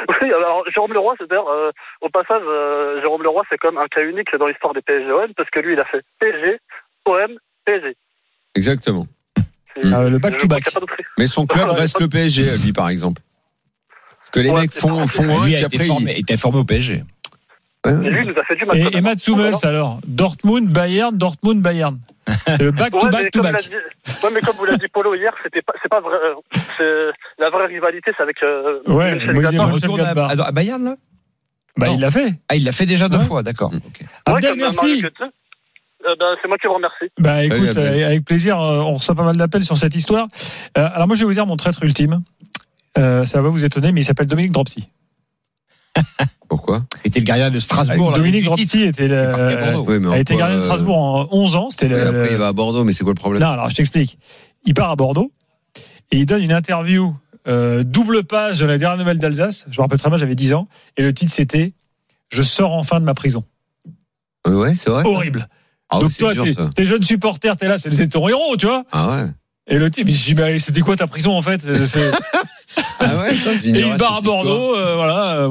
Oui, alors Jérôme Leroy, c'est d'ailleurs, au passage, Jérôme Leroy, c'est comme un cas unique dans l'histoire des PSG-OM, parce que lui, il a fait PSG, OM, PSG. Exactement. Le back-to-back. Mais son club reste le PSG, lui, par exemple. Parce que les mecs font lui a été formé au PSG. Et lui, il nous a fait du mal. Et Mats Hummels, alors Dortmund, Bayern. C'est le back-to-back-to-back. Mais comme vous l'a dit Polo hier, c'est pas vrai. La vraie rivalité, c'est avec Mönchengladbach. À Bayern, là il l'a fait. Ah, il l'a fait déjà 2 fois, d'accord. Okay. Abdel, merci. C'est moi qui vous remercie. Écoute, avec plaisir, on reçoit pas mal d'appels sur cette histoire. Alors moi, je vais vous dire mon traître ultime. Ça va vous étonner, mais il s'appelle Dominique Dropsy. Pourquoi? Était le gardien de Strasbourg. Dominique Dropsy a été gardien de Strasbourg en 11 ans. Après, il va à Bordeaux, mais c'est quoi le problème? Non, alors je t'explique. Il part à Bordeaux et il donne une interview double page de la dernière nouvelle d'Alsace. Je me rappelle très bien, j'avais 10 ans. Et le titre, c'était « Je sors enfin de ma prison ». Ouais, c'est vrai. Horrible. Ah, donc toi, t'es jeune supporter, t'es là, c'est ton héros, tu vois. Ah ouais. Et le type, il se dit, c'était quoi ta prison en fait? Ah ouais, ça, et il se barre à Bordeaux, voilà,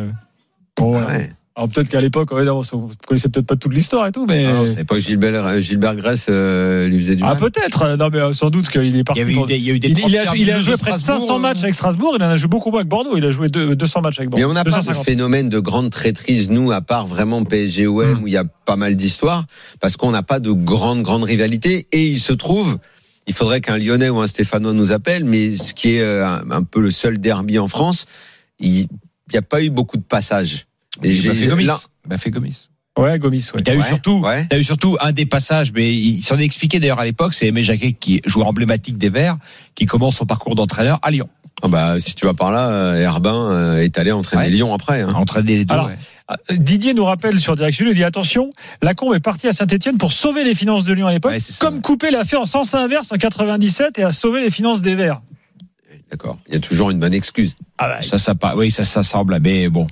ouais. Alors peut-être qu'à l'époque, vous connaissez peut-être pas toute l'histoire et tout, mais. Ah non, c'est pas Gilbert Grèce lui faisait du mal. Ah peut-être, non mais sans doute qu'il est parti. Il y a eu des il a joué près de 500 matchs avec Strasbourg, il en a joué beaucoup moins avec Bordeaux, il a joué 200 matchs avec Bordeaux. Mais on n'a pas de phénomène de grande traîtrise, nous, à part vraiment PSG-OM, où il y a pas mal d'histoires, parce qu'on n'a pas de grande rivalité, et il se trouve, il faudrait qu'un Lyonnais ou un Stéphanois nous appelle, mais ce qui est un peu le seul derby en France, il n'y a pas eu beaucoup de passages. Et j'ai fait Gomis. Ouais, Gomis. Ouais. T'as eu surtout un des passages, mais il s'en est expliqué d'ailleurs à l'époque. C'est Aimé Jacquet, qui est joueur emblématique des Verts, qui commence son parcours d'entraîneur à Lyon. Si tu vas par là, Herbin est allé entraîner Lyon après. Entraîner les deux. Alors, Didier nous rappelle sur Direct Studio, il dit attention, Lacombe est parti à Saint-Etienne pour sauver les finances de Lyon à l'époque, comme Coupé l'a fait en sens inverse en 97 et a sauvé les finances des Verts. D'accord. Il y a toujours une bonne excuse. Ça semble, mais bon.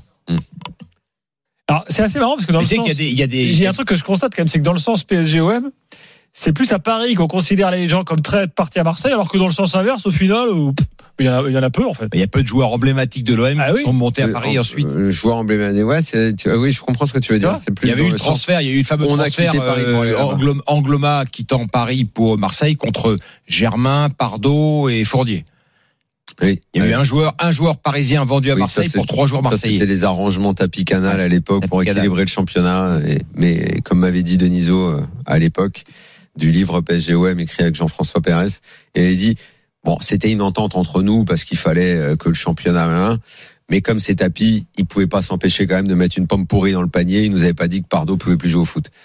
Alors, c'est assez marrant parce que dans le sens, il y a un truc que je constate quand même, c'est que dans le sens PSG-OM, c'est plus à Paris qu'on considère les gens comme très partis à Marseille, alors que dans le sens inverse, au final, il y en a peu en fait. Il y a peu de joueurs emblématiques de l'OM qui sont montés à Paris ensuite. Joueurs emblématiques, oui, je comprends ce que tu veux dire. C'est plus. Il y avait eu le transfert, il y a eu le fameux transfert Angloma quittant Paris pour Marseille contre Germain, Pardo et Fournier. Oui, il y a eu un joueur parisien vendu à Marseille pour 3 joueurs marseillais. C'était les arrangements tapis canal à l'époque pour équilibrer le championnat. Mais comme m'avait dit Denisot à l'époque du livre PSG-OM écrit avec Jean-François Pérez, et il dit c'était une entente entre nous parce qu'il fallait que le championnat. Mais comme c'est tapis, il pouvait pas s'empêcher quand même de mettre une pomme pourrie dans le panier. Il nous avait pas dit que Pardo pouvait plus jouer au foot.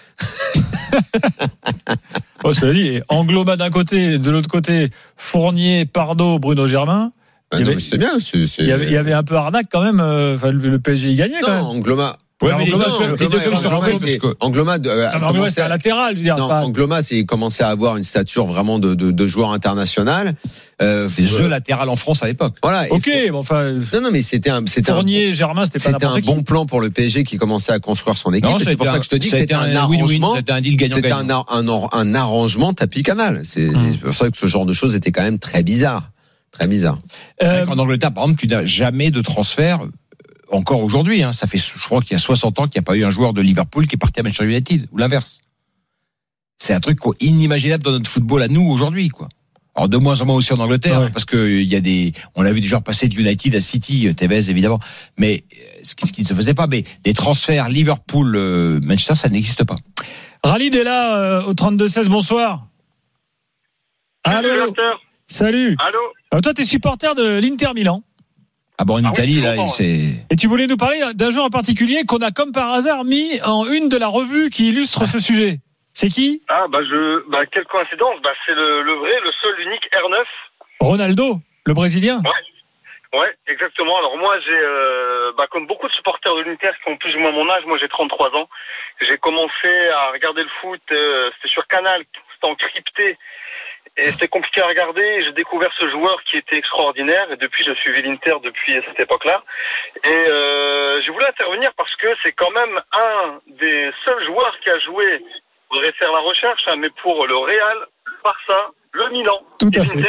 Cela dit, Angloma d'un côté, de l'autre côté, Fournier, Pardo, Bruno Germain. C'est bien. Il y avait un peu arnaque quand même. Le PSG il gagnait quand même. Angloma. Ouais, mais les deux comme sur Angloma, c'est un latéral, je veux dire. Angloma, c'est commencé à avoir une stature vraiment de joueur international. C'est jeu latéral en France à l'époque. Voilà. Non, mais c'était Fournier, Germain, c'était un bon plan pour le PSG qui commençait à construire son équipe. C'est pour ça que je te dis que c'était un arrangement. C'était un arrangement tapis canal. C'est pour ça que ce genre de choses était quand même très bizarre. Très bizarre. C'est vrai qu'en Angleterre, par exemple, tu n'as jamais de transfert. Encore aujourd'hui, ça fait, je crois qu'il y a 60 ans qu'il n'y a pas eu un joueur de Liverpool qui est parti à Manchester United, ou l'inverse. C'est un truc inimaginable dans notre football à nous aujourd'hui, quoi. Alors de moins en moins aussi en Angleterre, parce que on a vu des joueurs passer de United à City, Tevez évidemment, mais ce qui ne se faisait pas, mais des transferts Liverpool, Manchester, ça n'existe pas. Ralid est là au 32-16, bonsoir. Allô. Salut. Allô. Alors toi, t'es supporter de l'Inter Milan. Ah bon, en Italie, là, c'est... Et tu voulais nous parler d'un joueur en particulier qu'on a comme par hasard mis en une de la revue qui illustre ce sujet. C'est qui? Quelle coïncidence. C'est le vrai, le seul, unique R9. Ronaldo, le Brésilien. Ouais, exactement. Alors moi, j'ai, comme beaucoup de supporters de l'Inter qui ont plus ou moins mon âge, moi j'ai 33 ans. J'ai commencé à regarder le foot, c'était sur Canal, c'était encrypté. Et c'était compliqué à regarder. J'ai découvert ce joueur qui était extraordinaire. Et depuis, je suivis l'Inter depuis cette époque-là. Et je voulais intervenir parce que c'est quand même un des seuls joueurs qui a joué. Je voudrais faire la recherche, mais pour le Real, le Barça, le Milan, tout à fait. l'Inter.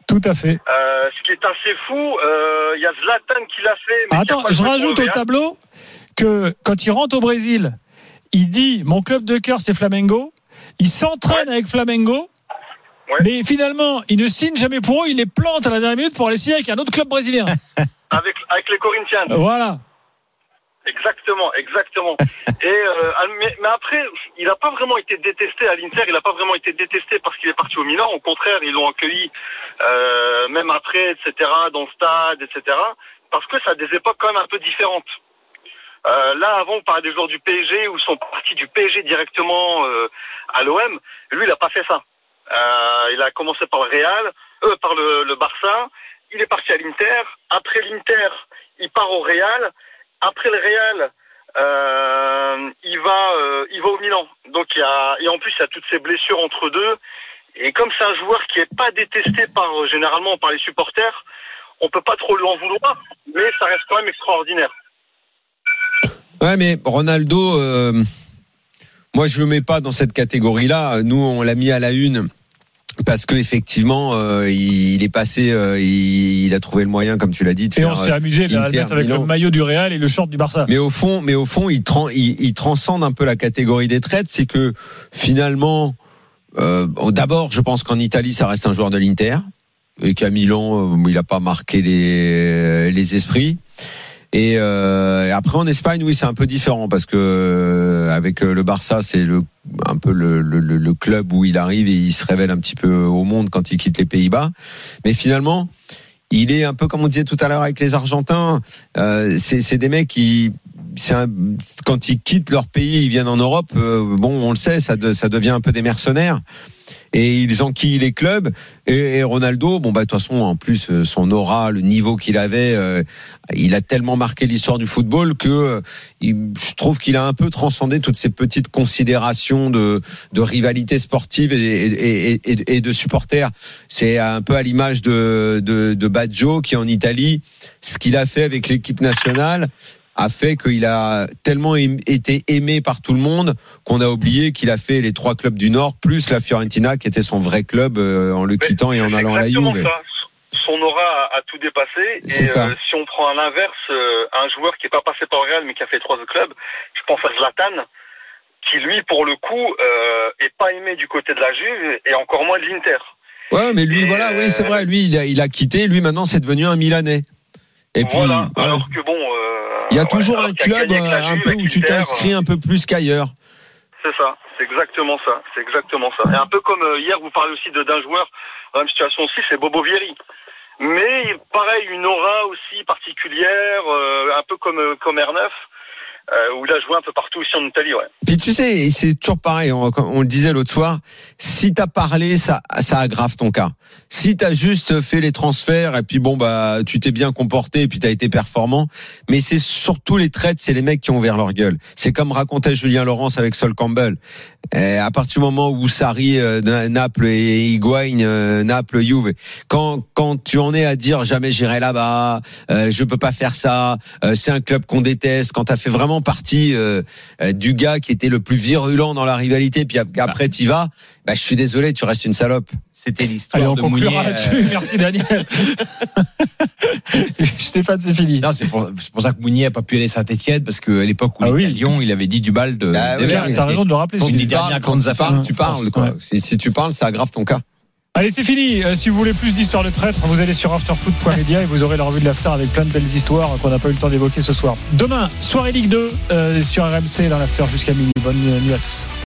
Tout à fait. Ce qui est assez fou, il y a Zlatan qui l'a fait. Mais attends, je rajoute au tableau que quand il rentre au Brésil, il dit mon club de cœur c'est Flamengo. Il s'entraîne avec Flamengo. Ouais. Mais finalement, il ne signe jamais pour eux, il les plante à la dernière minute pour aller signer avec un autre club brésilien. avec les Corinthians. Voilà. Exactement. Et mais après, il n'a pas vraiment été détesté à l'Inter. Il n'a pas vraiment été détesté parce qu'il est parti au Milan. Au contraire, ils l'ont accueilli même après, etc. Dans le stade, etc. Parce que ça a des époques quand même un peu différentes. Là, avant, on parlait des joueurs du PSG où ils sont partis du PSG directement à l'OM. Lui, il n'a pas fait ça. Il a commencé par le Barça. Il est parti à l'Inter. Après l'Inter, il part au Real. Après le Real, il va au Milan. Donc et en plus, il y a toutes ces blessures entre deux. Et comme c'est un joueur qui est pas détesté généralement par les supporters, on peut pas trop lui en vouloir. Mais ça reste quand même extraordinaire. Ouais, mais Ronaldo, moi je le mets pas dans cette catégorie-là. Nous, on l'a mis à la une. Parce que effectivement, il est passé, il a trouvé le moyen, comme tu l'as dit, de faire. Et on s'est amusé de le mettre avec le maillot du Real et le short du Barça. Mais au fond, il transcende un peu la catégorie des traites. C'est que finalement, d'abord, je pense qu'en Italie, ça reste un joueur de l'Inter et qu'à Milan, il n'a pas marqué les esprits. Et après en Espagne, oui, c'est un peu différent parce que avec le Barça, c'est un peu le club où il arrive et il se révèle un petit peu au monde quand il quitte les Pays-Bas. Mais finalement, il est un peu comme on disait tout à l'heure avec les Argentins. C'est des mecs quand ils quittent leur pays, ils viennent en Europe. On le sait, ça devient un peu des mercenaires. Et ils enquillent les clubs. Et Ronaldo, de toute façon, en plus, son aura, le niveau qu'il avait, il a tellement marqué l'histoire du football que je trouve qu'il a un peu transcendé toutes ces petites considérations de rivalité sportive et de supporters. C'est un peu à l'image de Baggio qui, en Italie, ce qu'il a fait avec l'équipe nationale a fait qu'il a tellement été aimé par tout le monde qu'on a oublié qu'il a fait les 3 clubs du Nord plus la Fiorentina qui était son vrai club en le quittant et en allant à la Juve. Son aura a tout dépassé. C'est et ça. Si on prend à l'inverse un joueur qui n'est pas passé par le Real mais qui a fait 3 autres clubs, je pense à Zlatan, qui lui pour le coup est pas aimé du côté de la Juve et encore moins de l'Inter. Ouais, mais lui oui, c'est vrai, lui il a quitté, lui maintenant c'est devenu un Milanais. Et puis alors que il y a toujours un club un peu où tu t'inscris un peu plus qu'ailleurs. C'est ça, c'est exactement ça. Et un peu comme hier, vous parlez aussi d'un joueur dans la même situation aussi, c'est Bobo Vieri. Mais pareil, une aura aussi particulière, un peu comme R9, où il a joué un peu partout ici en Italie, ouais. Puis tu sais, c'est toujours pareil, on le disait l'autre soir, si t'as parlé, ça aggrave ton cas. Si t'as juste fait les transferts et puis tu t'es bien comporté et puis t'as été performant, mais c'est surtout les traites, c'est les mecs qui ont ouvert leur gueule. C'est comme racontait Julien Laurence avec Sol Campbell. À partir du moment où Sarri, Naples et Higuain, Naples, Juve, quand tu en es à dire jamais j'irai là-bas, je peux pas faire ça, c'est un club qu'on déteste, quand t'as fait vraiment partie du gars qui était le plus virulent dans la rivalité, puis après t'y vas, je suis désolé, tu restes une salope. C'était l'histoire de Mounier. On conclura là-dessus. Merci Daniel. Stéphane, c'est fini. Non, c'est pour ça que Mounier a pas pu aller à Saint-Etienne parce qu'à l'époque où il était à Lyon, il avait dit du bal de. T'as raison de le rappeler. Quand tu parles, quoi. Si tu parles, ça aggrave ton cas. Allez, c'est fini. Si vous voulez plus d'histoires de traîtres, vous allez sur afterfoot.media et vous aurez la revue de l'after avec plein de belles histoires qu'on n'a pas eu le temps d'évoquer ce soir. Demain, soirée Ligue 2 sur RMC dans l'after jusqu'à minuit. Bonne nuit à tous.